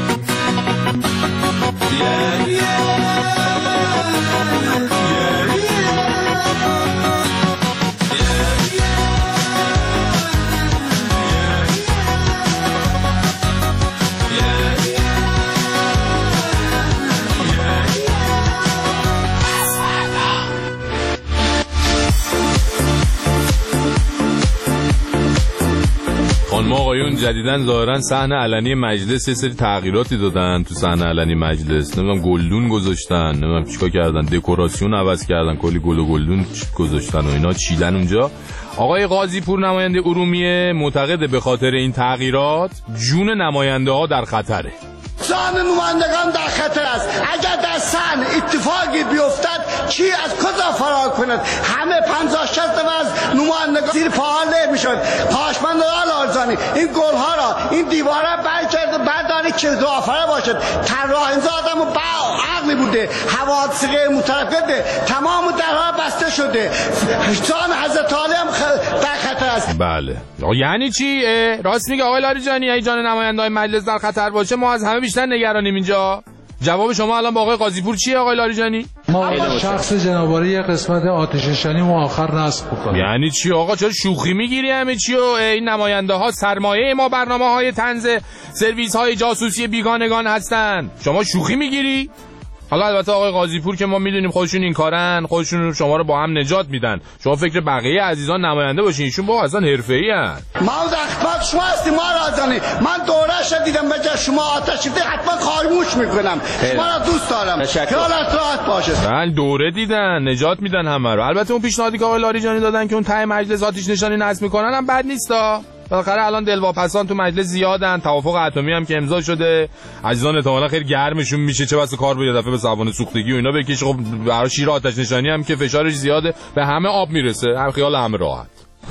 خانم آقایون جدیدن ظاهرا صحنه علنی مجلس یه سری تغییراتی دادن تو صحنه علنی مجلس، نمیدونم گلدون گذاشتن، نمیدونم چیکار کردن، دکوراسیون عوض کردن، کلی گل و گلدون گذاشتن و اینا چیدن اونجا. آقای قاضی پور نماینده ارومیه معتقده به خاطر این تغییرات جون نماینده ها در خطره. جان نمایندگان در خطر است. اگر در صحن اتفاقی بیفتد کی از کجا فرار کند؟ همه 50-60 از نمایندگان زیر پاها نمیشد. پاشمند لارزانی این گلها را این دیواره برداری که زعفره باشد. طراح این آدم با عقلی بوده، حوادث غیر مترقبه، تمام درها بسته شده، جان حضرت علی هم در خطر است. بله یعنی چی؟ راست میگه آقای لاریجانی ای جان نماینده‌های مجلس در خطر باشه ما از همه بیشتر نگرانیم اینجا. جواب شما الان با آقای قاضی پور چیه آقای لاریجانی؟ ما شخص جنابعالی یه قسمت آتش نشانی و آخر نصب بکنیم. یعنی چی آقا؟ چرا شوخی میگیری همه چی؟ و این نماینده ها سرمایه ما برنامه‌های طنز سرویس های جاسوسی بیگانگان هستن، شما شوخی میگیری؟ حالا البته آقای قاضی پور که ما میدونیم خودشون این کارن، خودشون شما رو با هم نجات میدن، شما فکر بقیه عزیزان نماینده باشین، ایشون با اصلا حرفه‌ای ان. ما در خدمت شما هستیم ما رازانی، من دوره‌اش دیدم به جای شما آتش دیده حتما خاموش میکنم. شما را دوست دارم، خیالت راحت باشه. بله دوره دیدن نجات میدن همه رو. البته اون پیشنهادی که آقای لاریجانی دادن که اون ته مجلس آتش نشانی نصب میکنن هم بد نیستا. بالاخره الان دلواپسان تو مجلس زیادن، توافق اتمی هم که امضا شده، عزیزان احتمالاً خیلی گرمشون میشه، چه واسه کار به یه دفعه به سوانه سوختگی و اینا بکش. خب برای شیر آتش نشانی هم که فشارش زیاده به همه آب میرسه، هم خیال همه راحت.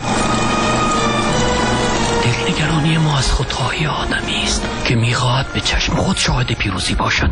دلنگرانی ما از خودخواهی آدمی است که میخواهد به چشم خود شاهد پیروزی باشد.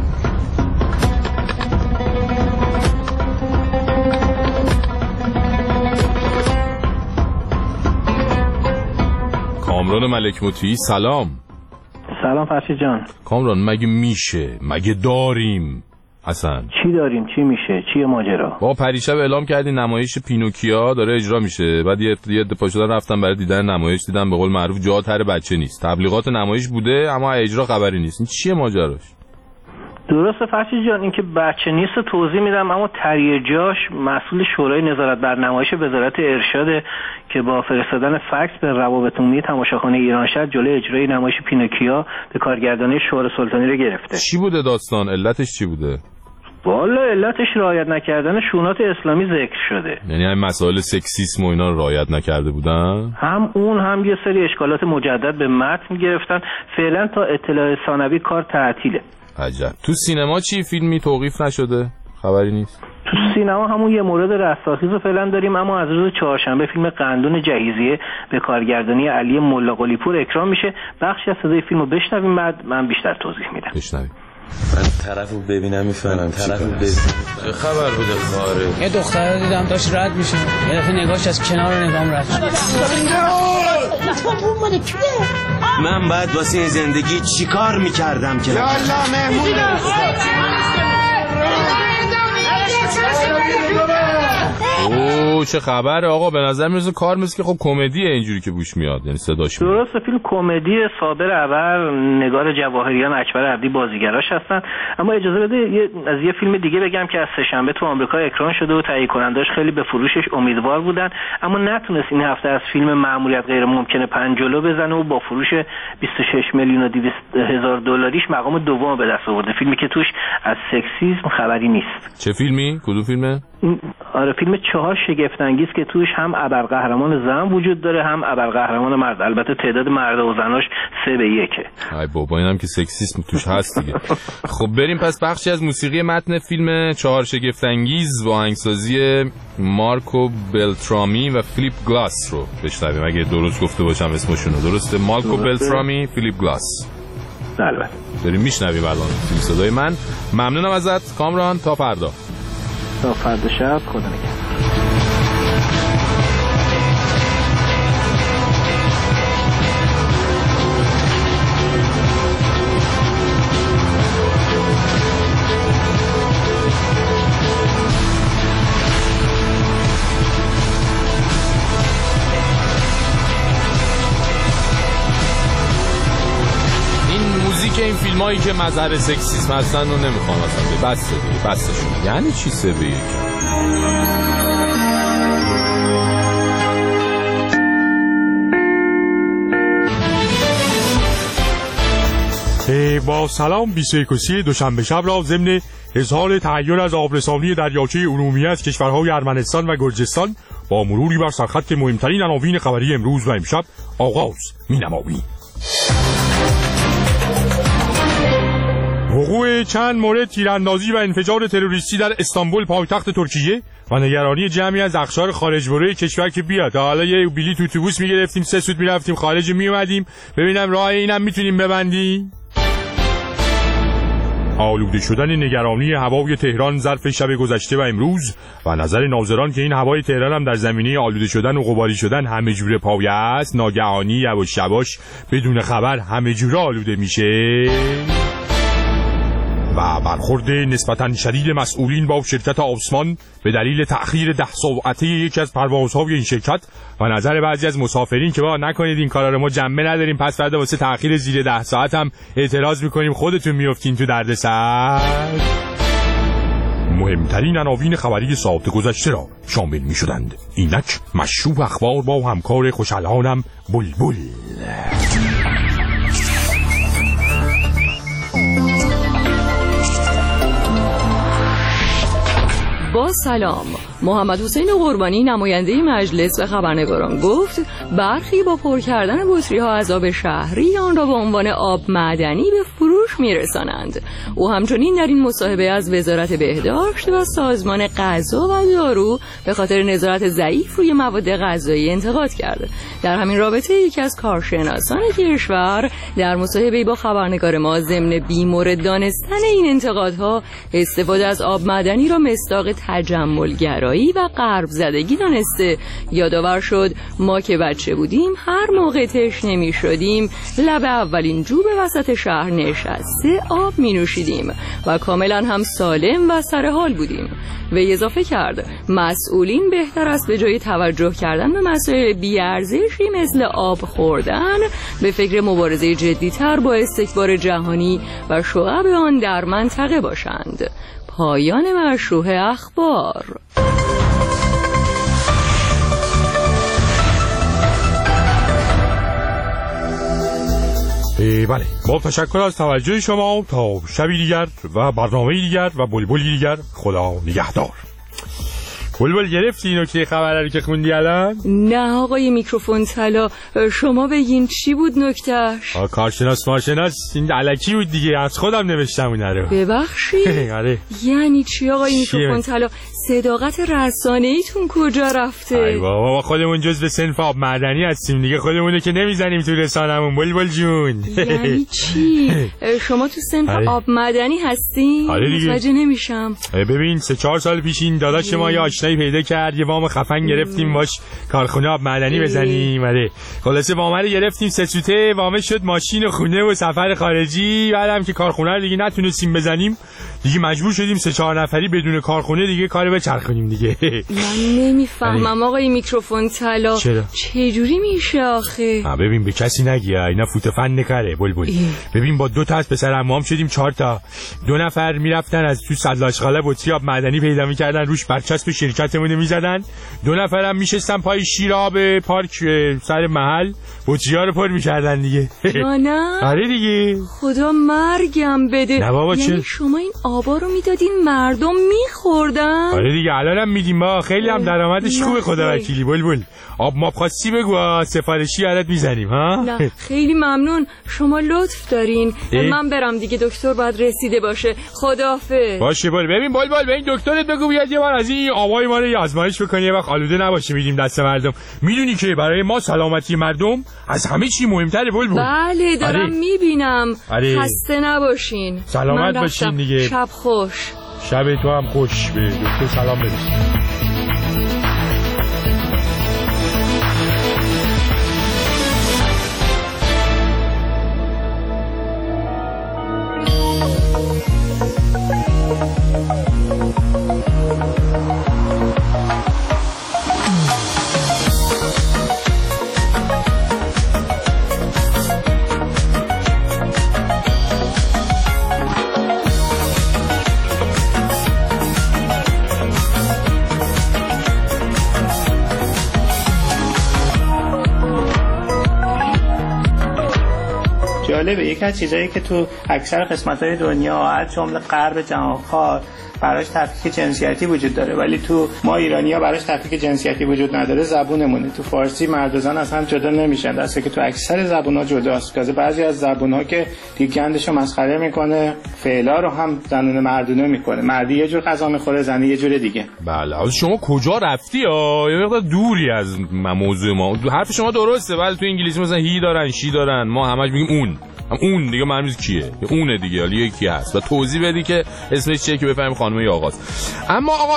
کامران ملک مطیعی. سلام. سلام فرشید جان. کامران مگه میشه؟ مگه داریم؟ اصلا چی داریم؟ چی میشه؟ چیه ماجرا؟ با پریشب اعلام کردین نمایش پینوکیا داره اجرا میشه. بعد یه دفعه شدن رفتم برای دیدن نمایش، دیدم به قول معروف جا تر بچه نیست. تبلیغات نمایش بوده اما اجرا خبری نیست. این چیه ماجراش؟ درسته فرشید جان، این که بچه نیست توضیح میدم، اما تهیه جاش مسئول شورای نظارت بر نمایش وزارت ارشاد که با فرستادن فکس به روابط عمومی تماشاخانه ایرانشهر جلوی اجرای نمایش پینوکیا به کارگردانی شوهر سلطانی رو گرفته. چی بوده داستان؟ علتش چی بوده؟ والا علتش رعایت نکردن شونات اسلامی ذکر شده. یعنی همین مسائل سکسیسم و اینا رو رعایت نکرده بودن؟ هم اون هم یه سری اشکالات مجدد به متن گرفتن. فعلا تا اطلاع ثانوی کار تعطیله. عجب. تو سینما چی فیلمی توقیف نشده؟ خبری نیست. تو سینما همون یه مورد رستاخیز رو فعلا داریم، اما از روز چهارشنبه فیلم قندون جهیزیه به کارگردانی علی ملا قلی پور اکرام میشه. بخشی از صدای فیلمو بشنویم بعد من بیشتر توضیح میدم. بشنویم. من طرفو ببینم میفهمم طرفو ببینم. خبر بوده خاره. یه دختر دیدم داشت رد میشه. یه دفعه نگاهش از کنار نگام رد شد. من بعد واسه این زندگی چیکار میکردم که یا الله مهمونه. اوه چه خبره آقا؟ به نظر میاد کار مثل که خب کمدیه اینجوری که بوش میاد، یعنی صداش درسته. فیلم کمدی. صابر ابر، نگار جواهریان، اکبر عبدی بازیگراش هستن. اما اجازه بده از یه فیلم دیگه بگم که از سه‌شنبه تو آمریکا اکران شده و تهیه کننداش خیلی به فروشش امیدوار بودن، اما نتونست این هفته از فیلم مأموریت غیر ممکنه 5 جلو بزنه و با فروش 26 میلیون و 200 هزار دلاریش مقام دوم به دست آورده. فیلمی که توش از سکسیسم خبری نیست. چه فیلمی؟ کدوم فیلمه؟ آره فیلم 4 شگفت‌انگیز که توش هم ابرقهرمان زن وجود داره هم ابرقهرمان مرد. البته تعداد مرد و زناش 3 به 1. ای بابا اینم که سکسیسم توش هست دیگه. خب بریم پس بخشی از موسیقی متن فیلم 4 شگفت‌انگیز با آهنگسازی مارکو بلترامی و فیلیپ گلاس رو بشنویم. اگه درست گفته باشم اسمشون رو. درسته؟ مارکو بلترامی، فیلیپ گلاس. البته. بریم میشنویم الان فیلم صدای من. ممنونم ازت کامران. تا فردا. تا فردا شب. خدا نگهدار. این فیلمایی که مظهر سکسیسم هستن رو نمیخوام اصلا. بس دیگه، بسشون. یعنی چی 3 به 1؟ با سلام 21 دوشنبه شب را ضمن اظهار تحیر از آبرسانی دریاچه ارومیه از کشورهای ارمنستان و گرجستان با مروری بر سرخط مهمترین عناوین خبری امروز و امشب آغاز می‌نماییم. وقوع چند مورد تیراندازی و انفجار تروریستی در استانبول پایتخت ترکیه و نگرانی جمعی از اقشار خارج‌برو کشور که بیاد. حالا یه بلیط اتوبوس می‌گرفتیم 3 سوت می‌رفتیم خارج میومدیم ببینم راه اینم میتونیم ببندیم. آلوده شدن نگرانی هوای تهران ظرف شب گذشته و امروز و نظر ناظران که این هوای تهران هم در زمینه آلوده شدن و غباری شدن همه جوره پایه است، ناگهانی یواش یواش بدون خبر همه جوره آلوده میشه و برخورد نسبتاً شدید مسئولین با شرکت آسمان به دلیل تأخیر 10 ساعته یکی از پروازهای این شرکت و نظر بعضی از مسافرین که با نکنید این کارا رو ما جنبه نداریم پس فردا واسه تأخیر زیر 10 ساعت هم اعتراض میکنیم خودتون میافتین تو دردسر. مهمترین عناوین خبری ساعت گذشته را شامل میشدند. اینک مشروع اخبار با همکار خوشحالانم بلبل. با سلام. محمد حسین قربانی نماینده مجلس و خبرنگاران گفت برخی با پر کردن بطری‌ها از آب شهری آن را به عنوان آب معدنی به فروش میرسانند. او همچنین در این مصاحبه از وزارت بهداشت و سازمان غذا و دارو به خاطر نظارت ضعیف روی مواد غذایی انتقاد کرد. در همین رابطه یکی از کارشناسان کشور در مصاحبه با خبرنگار ما ضمن بی‌مورد دانستن این انتقادها استفاده از آب معدنی را مصداق تجمل‌گرایی روستایی و غرب زدگی دانسته. یادآور شد ما که بچه بودیم هر موقع تشنه می شدیم لب اولین جوب وسط شهر نشسته آب می نوشیدیم و کاملا هم سالم و سر حال بودیم. و اضافه کرد مسئولین بهتر است به جای توجه کردن به مسائل بی‌ارزشی مثل آب خوردن به فکر مبارزه جدی‌تر با استکبار جهانی و شعب آن در منطقه باشند. پایان مشروح اخبار. بله، با تشکر از توجه شما. تا شبی دیگر و برنامه دیگر و بلبلی دیگر، خدا نگهدار. بلبل گرفتی نکته خبری که خوندی الان؟ نه آقای میکروفون طلا، شما بگین چی بود نکتهش؟ کارشناس مارشناس این الکی بود دیگه، از خودم نوشتم اونه رو. ببخشید؟ آره. یعنی چی آقای میکروفون طلا؟ صداقت رسانه ایتون کجا رفته؟ ای بابا خودمون جزو صنف آب معدنی هستیم دیگه، خودمونو که نمیزنیم تو رسانمون. بلبل جون یعنی چی؟ شما تو صنف آب معدنی هستین؟ آره دیگه. متوجه نمیشم. ببین 3-4 سال پیش این داداش ما یه آشنایی پیدا کرد، یه وام خفن گرفتیم باش کارخونه آب معدنی بزنیم. آره خلاصه وام رو گرفتیم 3 سوته، وام شد ماشین و خونه و سفر خارجی. بعدم که کارخونه رو دیگه نتونستیم بزنیم دیگه مجبور شدیم 3-4 نفری بدون کارخونه دیگه کارو بچرخونیم دیگه. من نمیفهمم آقای میکروفون طلا چه جوری میشه آخه؟ ببین به کسی نگی، اینا فوت فن نکره بلبل. ببین با 2 تا از پسر عموام شدیم 4 تا. 2 نفر میرفتن از تو صدلاشخاله بطری آب معدنی پیدا میکردن، روش برچسب شرکتمون میزدن. 2 نفرم میشستن پای شیر آب پارک سر محل بطری‌ها رو پر میکردن دیگه. نه آره دیگه. خدا مرگم بده. نه بابا یعنی شما این آبا رو میدادین مردم میخوردن؟ آره دیگه الانم میدیم ما، خیلی هم درآمدش خوبه خدا وکیلی بلبل. آب ما خواستی بگو سفارشی برات میزنیم ها. نه خیلی ممنون، شما لطف دارین. من برم دیگه، دکتر باید رسیده باشه. خداحافظ. باشه ببین بلبل به این دکترت بگو بیاد یه بار از این آبای ما رو آزمایش بکنه، یه وقت آلوده نباشه میدیم دست مردم. میدونی که برای ما سلامتی مردم از همه چی مهمتره بلبل. بله دارم میبینم. خسته نباشین، سلامت باشین دیگه. شب خوش. شب تو هم خوش. به دکتر سلام برسون. جالبه، یکی از چیزایی که تو اکثر قسمت‌های دنیا از جمله غرب جهانخوار براش تفکیک جنسیتی وجود داره، ولی تو ما ایرانی‌ها براش تفکیک جنسیتی وجود نداره. زبونمونه. تو فارسی مرد و زن از هم جدا نمیشن، درسته که تو اکثر زبون‌ها جداست. که بعضی از زبون‌ها که دیگه گندشو مسخره میکنه، فعلا رو هم زنونه مردونه میکنه. مردی یه جور غذا میخوره، زنی یه جور دیگه. بله از شما کجا رفتی؟ یه مقدار دوری از موضوع ما. حرف شما درسته، ولی تو انگلیسی مثلا هی دارن شی دارن، ما همش میگیم اون دیگه معلومه کیه، اونه دیگه، حالا یکی هست و توضیح بدی که اسمش چیه که بفهمیم خانم یا آقاست. اما آقا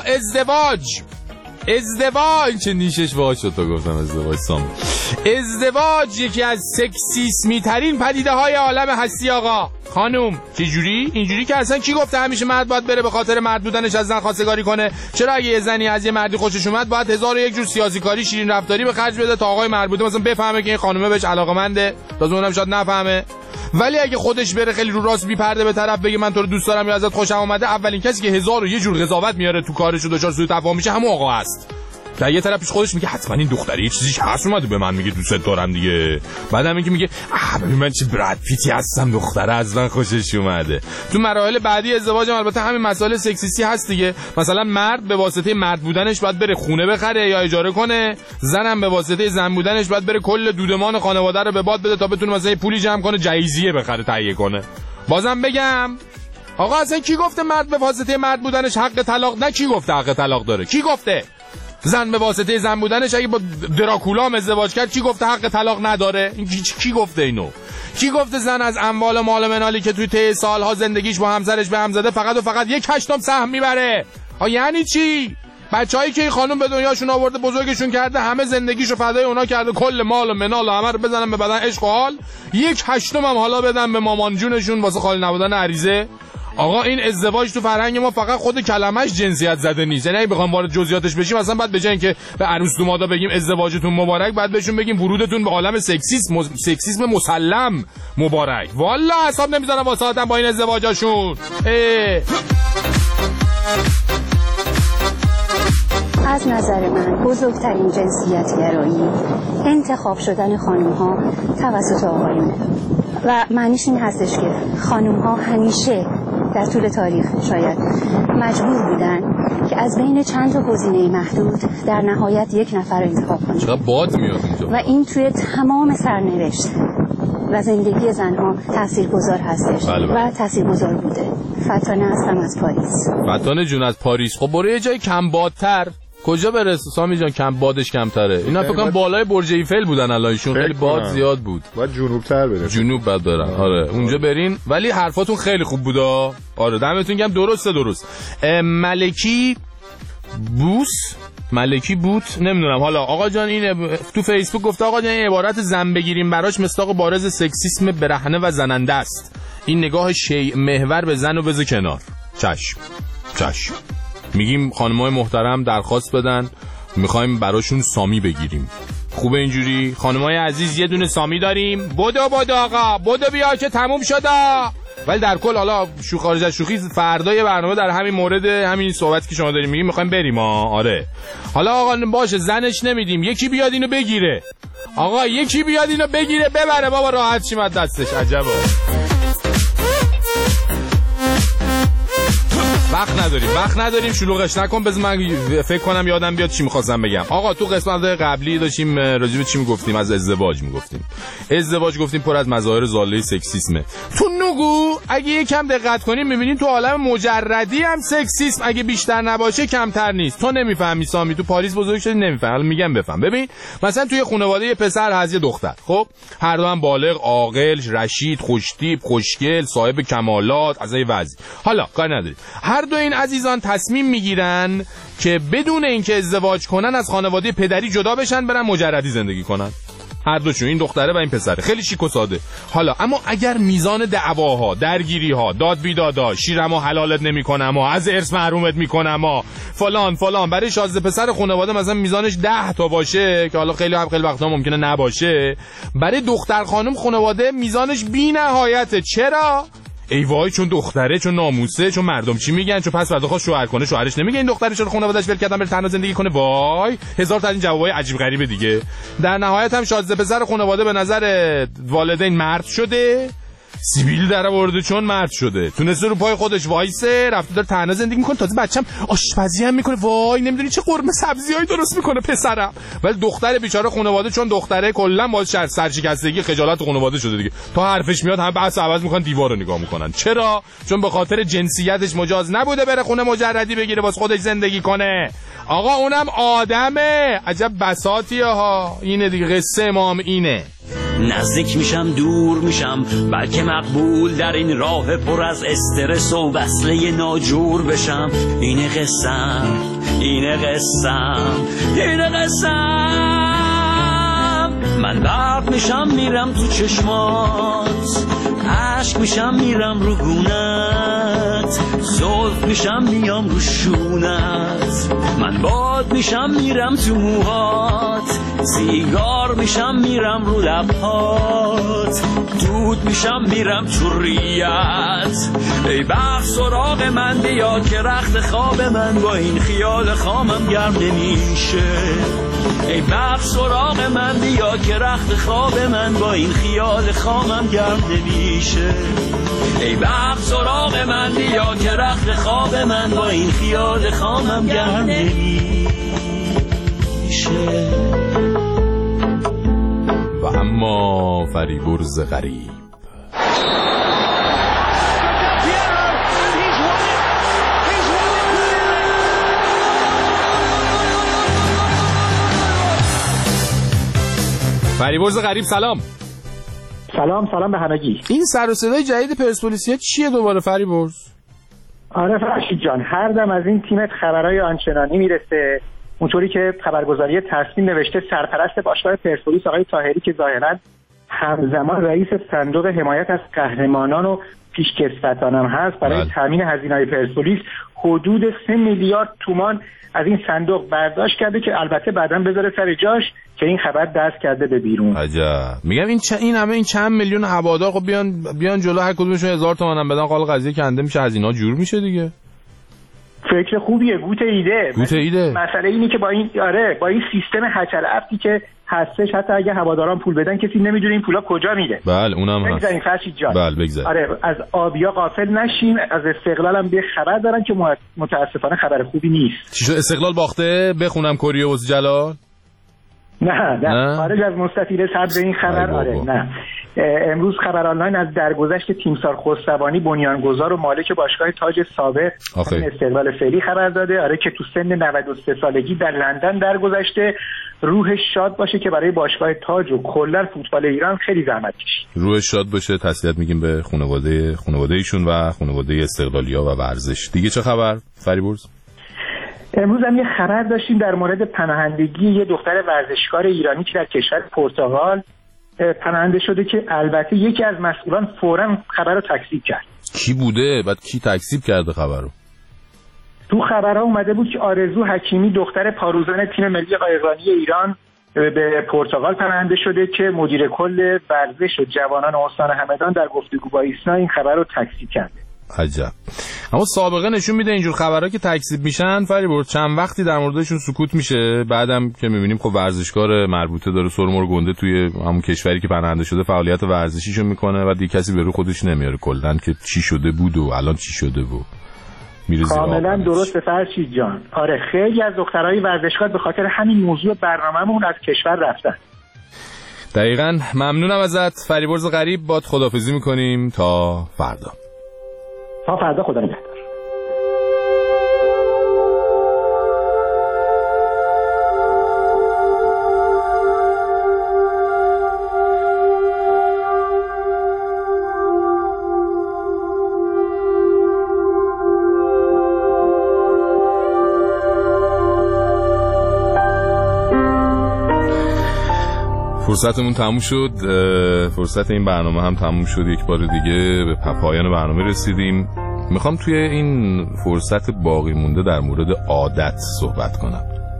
ازدواج چه نیشش واج شد تا گفتم ازدواج یکی از سکسیسمی ترین پدیده های عالم هستی آقا. خانم چه جوری؟ اینجوری که اصلا کی گفته همیشه مرد باید بره به خاطر مرد بودنش از زن خواستگاری کنه؟ چرا اگه یه زنی از یه مردی خوشش اومد باید 1001 جور سیاسی کاری شیرین رفتاری به خرج بده تا آقای مرد بوده مثلا بفهمه که این خانومه بهش علاقه‌منده؟ تازه اونم شاید نفهمه. ولی اگه خودش بره خیلی رو راست بی پرده به طرف بگه من تو رو دوست دارم یا ازت خوشم اومده، اولین کسی که 1001 جور قضاوت میاره تو کارش و دچار سوء تفاهم میشه همون آقا است. که یه طرفش خودش میگه حتما این دختری یه چیزیش هست اومده به من میگه دوست دارم دیگه. بعدم میگه ببین من چه براد پیتی هستم، دختره اصلا خوشش اومده. تو مراحل بعدی ازدواج البته همین مسائل سکسیستی هست دیگه. مثلا مرد به واسطه مرد بودنش باید بره خونه بخره یا اجاره کنه، زنم به واسطه زن بودنش باید بره کل دودمان خانواده رو به باد بده تا بتونه مثلا پولی جمع کنه جایزیه بخره تهیه کنه. بازم بگم آقا اصلا کی گفته مرد به واسطه مرد بودنش حق طلاق؟ نه کی گفته حق طلاق داره؟ کی گفته؟ زن به واسطه زن بودنش اگه با دراکولا هم ازدواج کرد کی گفته حق طلاق نداره؟ کی گفته اینو؟ کی گفته زن از اموال مال منالی که توی طی سالها زندگیش با همسرش به هم زده فقط و فقط 1/8 سهم میبره؟ یعنی چی؟ بچه‌هایی که این خانم به دنیاشون آورده بزرگشون کرده، همه زندگیشو فدای اونا کرده، کل مال و منال و همه رو بزنن به بدن عشق و حال، 1/8 هم حالا بدن به مامان جونشون واسه خالی نبودن عریضه. آقا این ازدواج تو فرهنگ ما فقط خود کلمش جنسیت زده نیست. یعنی اگه بخوام وارد جزئیاتش بشیم مثلا بعد به جای اینکه به عروس دومادا بگیم ازدواجتون مبارک، بعد بهشون بگیم ورودتون به عالم سکسیسم مسلم مبارک. والا حساب نمیذارم واسه آدم با این ازدواجاشون. از نظر من بزرگترین جنسیت گرایی انتخاب شدن خانم ها توسط آقایونه و معنیش این هستش که خانم ها همیشه در طول تاریخ شاید مجبور بودن که از بین چند تا گزینه محدود در نهایت یک نفر رو انتخاب کنن. چقدر باد میاد اینجا. و این توی تمام سرنوشت و زندگی زنها تاثیرگذار هستش. بله. و تاثیرگذار بوده. فتانه هستم از پاریس. فتانه جون از پاریس. خب برو یه جای کم بادتر. کجا برسه سامی جان؟ کم بادش کمتره. اینا فکر کنم بالای برج ایفل بودن الانشون، خیلی باد زیاد بود. باید جنوب‌تر برن. جنوب بعد برن. آره اونجا برین. ولی حرفاتون خیلی خوب بودا. آره دمتون گرم. درست. ملکی بوت نمیدونم. حالا آقا جان این تو فیسبوک گفته آقا جان این عبارت زن بگیریم براش مصداق بارز سکسیسم برهنه و زننده است. این نگاه شیء محور به زن و بذار کنار. چشم. میگیم خانمای محترم درخواست بدن، میخوایم براشون سامی بگیریم. خوبه اینجوری؟ خانمای عزیز یه دونه سامی داریم. بدو آقا بدو بیا که تموم شده. ولی در کل حالا خارج از شوخی فردا یه برنامه در همین مورد همین صحبتی که شما داریم میگیم میخوایم بریم. آره حالا آقا باشه زنش نمیدیم، یکی بیاد اینو بگیره. آقا یکی بیاد اینو بگیره ببره بابا، راحت شیم از دستش. عجبا. وقت نداریم شلوغش نکن. بذار من فکر کنم یادم بیاد چی می‌خواستم بگم. آقا تو قسمت قبلی داشتیم راجع به چی میگفتیم؟ از ازدواج میگفتیم. ازدواج گفتیم پر از مظاهر ضاله سکسیسمه. تو نگو اگه یکم دقت کنیم می‌بینین تو عالم مجردی هم سکسیسم اگه بیشتر نباشه کمتر نیست. تو نمیفهمی سامی، تو پاریس بزرگ شدی نمیفهمی. حالا میگم بفهم. ببین مثلا توی خانواده یه پسر هست یه دختر، خب هر دو هم بالغ، عاقل، رشید، خوشتیپ، خوشگل، صاحب کمالات، از این وضع. حالا کار نداری. هر دو این عزیزان تصمیم میگیرن که بدون اینکه ازدواج کنن از خانواده پدری جدا بشن، برن مجردی زندگی کنن. هر دوشون، این دختره و این پسره. خیلی شیک و ساده. حالا اما اگر میزان دعواها، درگیریها، داد بیدادا، شیرمو حلالت نمیکنم و از ارث محرومت میکنم فلان برای شازده پسر خانواده مثلا میزانش 10 تا باشه که حالا خیلی وقتا ممکنه نباشه، برای دختر خانم خانواده میزانش بی‌نهایته. چرا؟ ای وای چون دختره، چون ناموسه، چون مردم چی میگن، چون پس فردا خواست شوهر کنه شوهرش نمیگه این دخترش رو خانواده‌اش ول کردن بره تنها زندگی کنه. وای هزار تا این جوابای عجیب غریبه دیگه. در نهایت هم شازده پسر خانواده به نظر والدین مرد شده، سیبیل در آورده چون مرد شده، تونسته رو پای خودش وایسه، رفته داره تنها زندگی میکنه، تازه بچه‌م آشپزی هم میکنه. وای نمیدونی چه قرمه سبزیایی درست میکنه پسرم. ولی دختر بیچاره خانواده چون دختره کلا باز سرشکستگی خجالت خانواده شده دیگه، تا حرفش میاد هم بحث عوض میکنن، دیوار رو نگاه میکنن. چرا؟ چون به خاطر جنسیتش مجاز نبوده بره خونه مجردی بگیره واسه خودش زندگی کنه. آقا اونم آدمه. عجب بساطیه ها. اینه دیگه قصه ما هم اینه. نزدیک میشم دور میشم، بلکه مقبول در این راه پر از استرس و وصله ناجور بشم. اینه قسم من برق میشم میرم تو چشمات، عشق میشم میرم رو گونت، زلف میشم میام رو شونت، من باد میشم میرم تو موهات، سیگار میشم میرم رو لبهات، دود میشم میرم تو ریت. ای بخت سراغ من بیا که رخت خواب من با این خیال خامم گرم نمیشه. ای بخت سراغ من بیا که رخت خواب من با این خیال خامم گرم نمیشه. ای بخت سراغ من بیا که رخت خواب من با این خیال خامم گرم نمیشه. و اما فریبرز غریب. فریبرز غریب سلام به همگی. این سر و صدای جدید پرسپولیسیه چیه دوباره فریبرز؟ آره فرشید جان، هر دم از این تیمت خبرهای آنچنانی میرسه، اونطوری که خبرگزاری تصمیم نوشته سرپرست باشگاه پرسپولیس آقای طاهری که ظاهراً همزمان رئیس صندوق حمایت از قهرمانان و پیشکسوتان هم هست، برای تامین هزینه‌های پرسپولیس حدود 3 میلیارد تومان از این صندوق برداشت کرده که البته بعداً بذاره سر جاش که این خبر دست کرده به بیرون. عجب. میگم این همه این چند میلیون هوادار خب بیان جلو، هر کدومشون 1000 تومان هم بدن، قال قضیه کنده میشه، هزینه‌ها جور میشه دیگه. فکر خوبیه، گوت ایده. مسئله اینه که با این سیستم هچل عبدی که هستش، حتی اگه هواداران پول بدن کسی نمیدونه این پولا کجا میره. بله اونم هست. بگذاریم فرشید جان. بله بگذاریم. آره از آبیا غافل نشین، از استقلال هم به خبر دارن که متاسفانه خبر خوبی نیست. چی شد استقلال باخته؟ بخونم کوریوس جلال؟ نه خارج از مستطیل صدر این خبر. آره نه. امروز خبر آنلاین از درگذشت تیمسار خسروانی بنیانگذار و مالک باشگاه تاج سابق استقلال فعلی خبر داده. آره که تو سن 93 سالگی در لندن درگذشته. روحش شاد باشه که برای باشگاه تاج و کلا فوتبال ایران خیلی زحمت کشید. روحش شاد باشه. تسلیت میگیم به خانواده ایشون و خانواده استقلالیا و ورزش. دیگه چه خبر فریبرز؟ امروز هم یه خبر داشتیم در مورد پناهندگی یه دختر ورزشکار ایرانی که در کشور پرتغال پناهنده شده که البته یکی از مسئولان فوراً خبر رو تکذیب کرد. کی بوده؟ بعد کی تکذیب کرده خبر رو؟ تو خبرها اومده بود که آرزو حکیمی دختر پاروزان تیم ملی قایقرانی ایران به پرتغال پناهنده شده که مدیر کل ورزش جوانان استان همدان در گفتگو با ایسنا این خبر رو تکذیب کرده. عجب. اما سابقه نشون میده اینجور خبرها که تکذیب میشن فریبرز چند وقتی در موردشون سکوت میشه، بعدم که میبینیم خب ورزشکار مربوطه داره سرمر گنده توی همون کشوری که پناهنده شده فعالیت ورزشیشو میکنه و دیگه کسی به رو خودش نمیاره کلا که چی شده بود و الان چی شده و کاملا درسته فرشید جان. آره خیلی از دخترای ورزشکار به خاطر همین موضوع برنامه‌مون از کشور رفتن. دقیقاً. ممنونم ازت فریبرز غریب. باد خداحافظی میکنیم تا فردا. خدا نگهدار. فرصتمون تموم شد. فرصت این برنامه هم تموم شد. یک بار دیگه به پایان برنامه رسیدیم. میخوام توی این فرصت باقی مونده در مورد عادت صحبت کنم.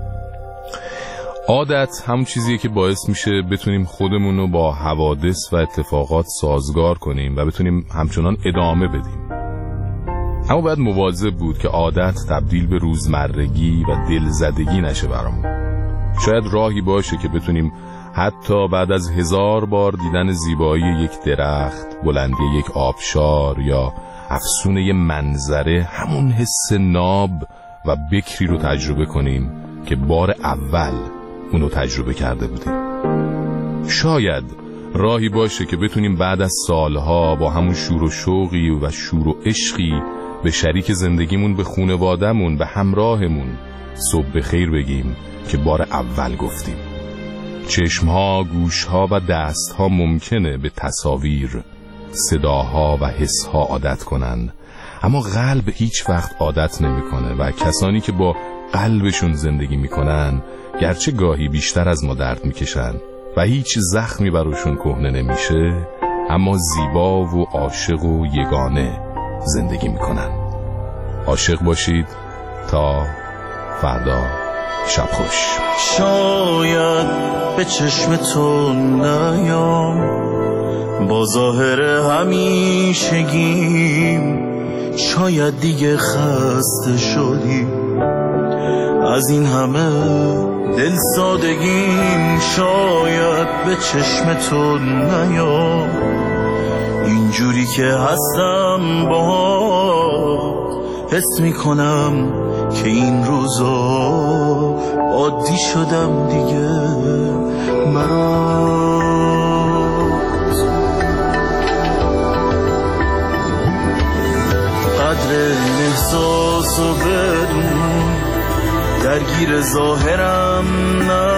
عادت همون چیزیه که باعث میشه بتونیم خودمون رو با حوادث و اتفاقات سازگار کنیم و بتونیم همچنان ادامه بدیم. اما باید مواظب بود که عادت تبدیل به روزمرگی و دلزدگی نشه برامون. شاید راهی باشه که بتونیم حتی بعد از 1000 بار دیدن زیبایی یک درخت، بلندی یک آبشار یا افسون یک منظره، همون حس ناب و بکری رو تجربه کنیم که بار اول اونو تجربه کرده بودیم. شاید راهی باشه که بتونیم بعد از سالها با همون شور و شوقی و شور و عشقی به شریک زندگیمون، به خانواده‌مون، به همراهمون صبح بخیر بگیم که بار اول گفتیم. چشمها، گوشها و دستها ممکنه به تصاویر، صداها و حسها عادت کنن، اما قلب هیچ وقت عادت نمیکنه و کسانی که با قلبشون زندگی میکنن گرچه گاهی بیشتر از ما درد میکشن و هیچ زخمی براشون کهنه نمیشه، اما زیبا و عاشق و یگانه زندگی میکنن. عاشق باشید. تا فردا. شب خوش. شاید به چشم تو نیام با ظاهر همیشگیم، شاید دیگه خسته شدی از این همه دل سادگیم. شاید به چشم تو نیام اینجوری که هستم با حس میکنم که این روزا عادی شدم دیگه برات. قدر این احساسو بدون، درگیر ظاهرم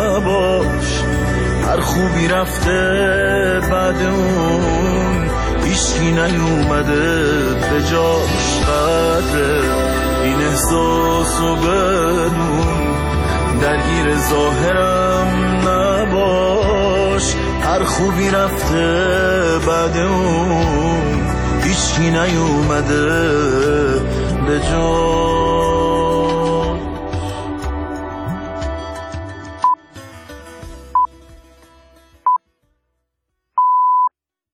نباش، هر خوبی رفته بعد اون هیچکی نیومده به جاش قدره این احساسو بدون درگیر ظاهرم نباش هر خوبی رفته بعد اون هیچکی نیومده به جاش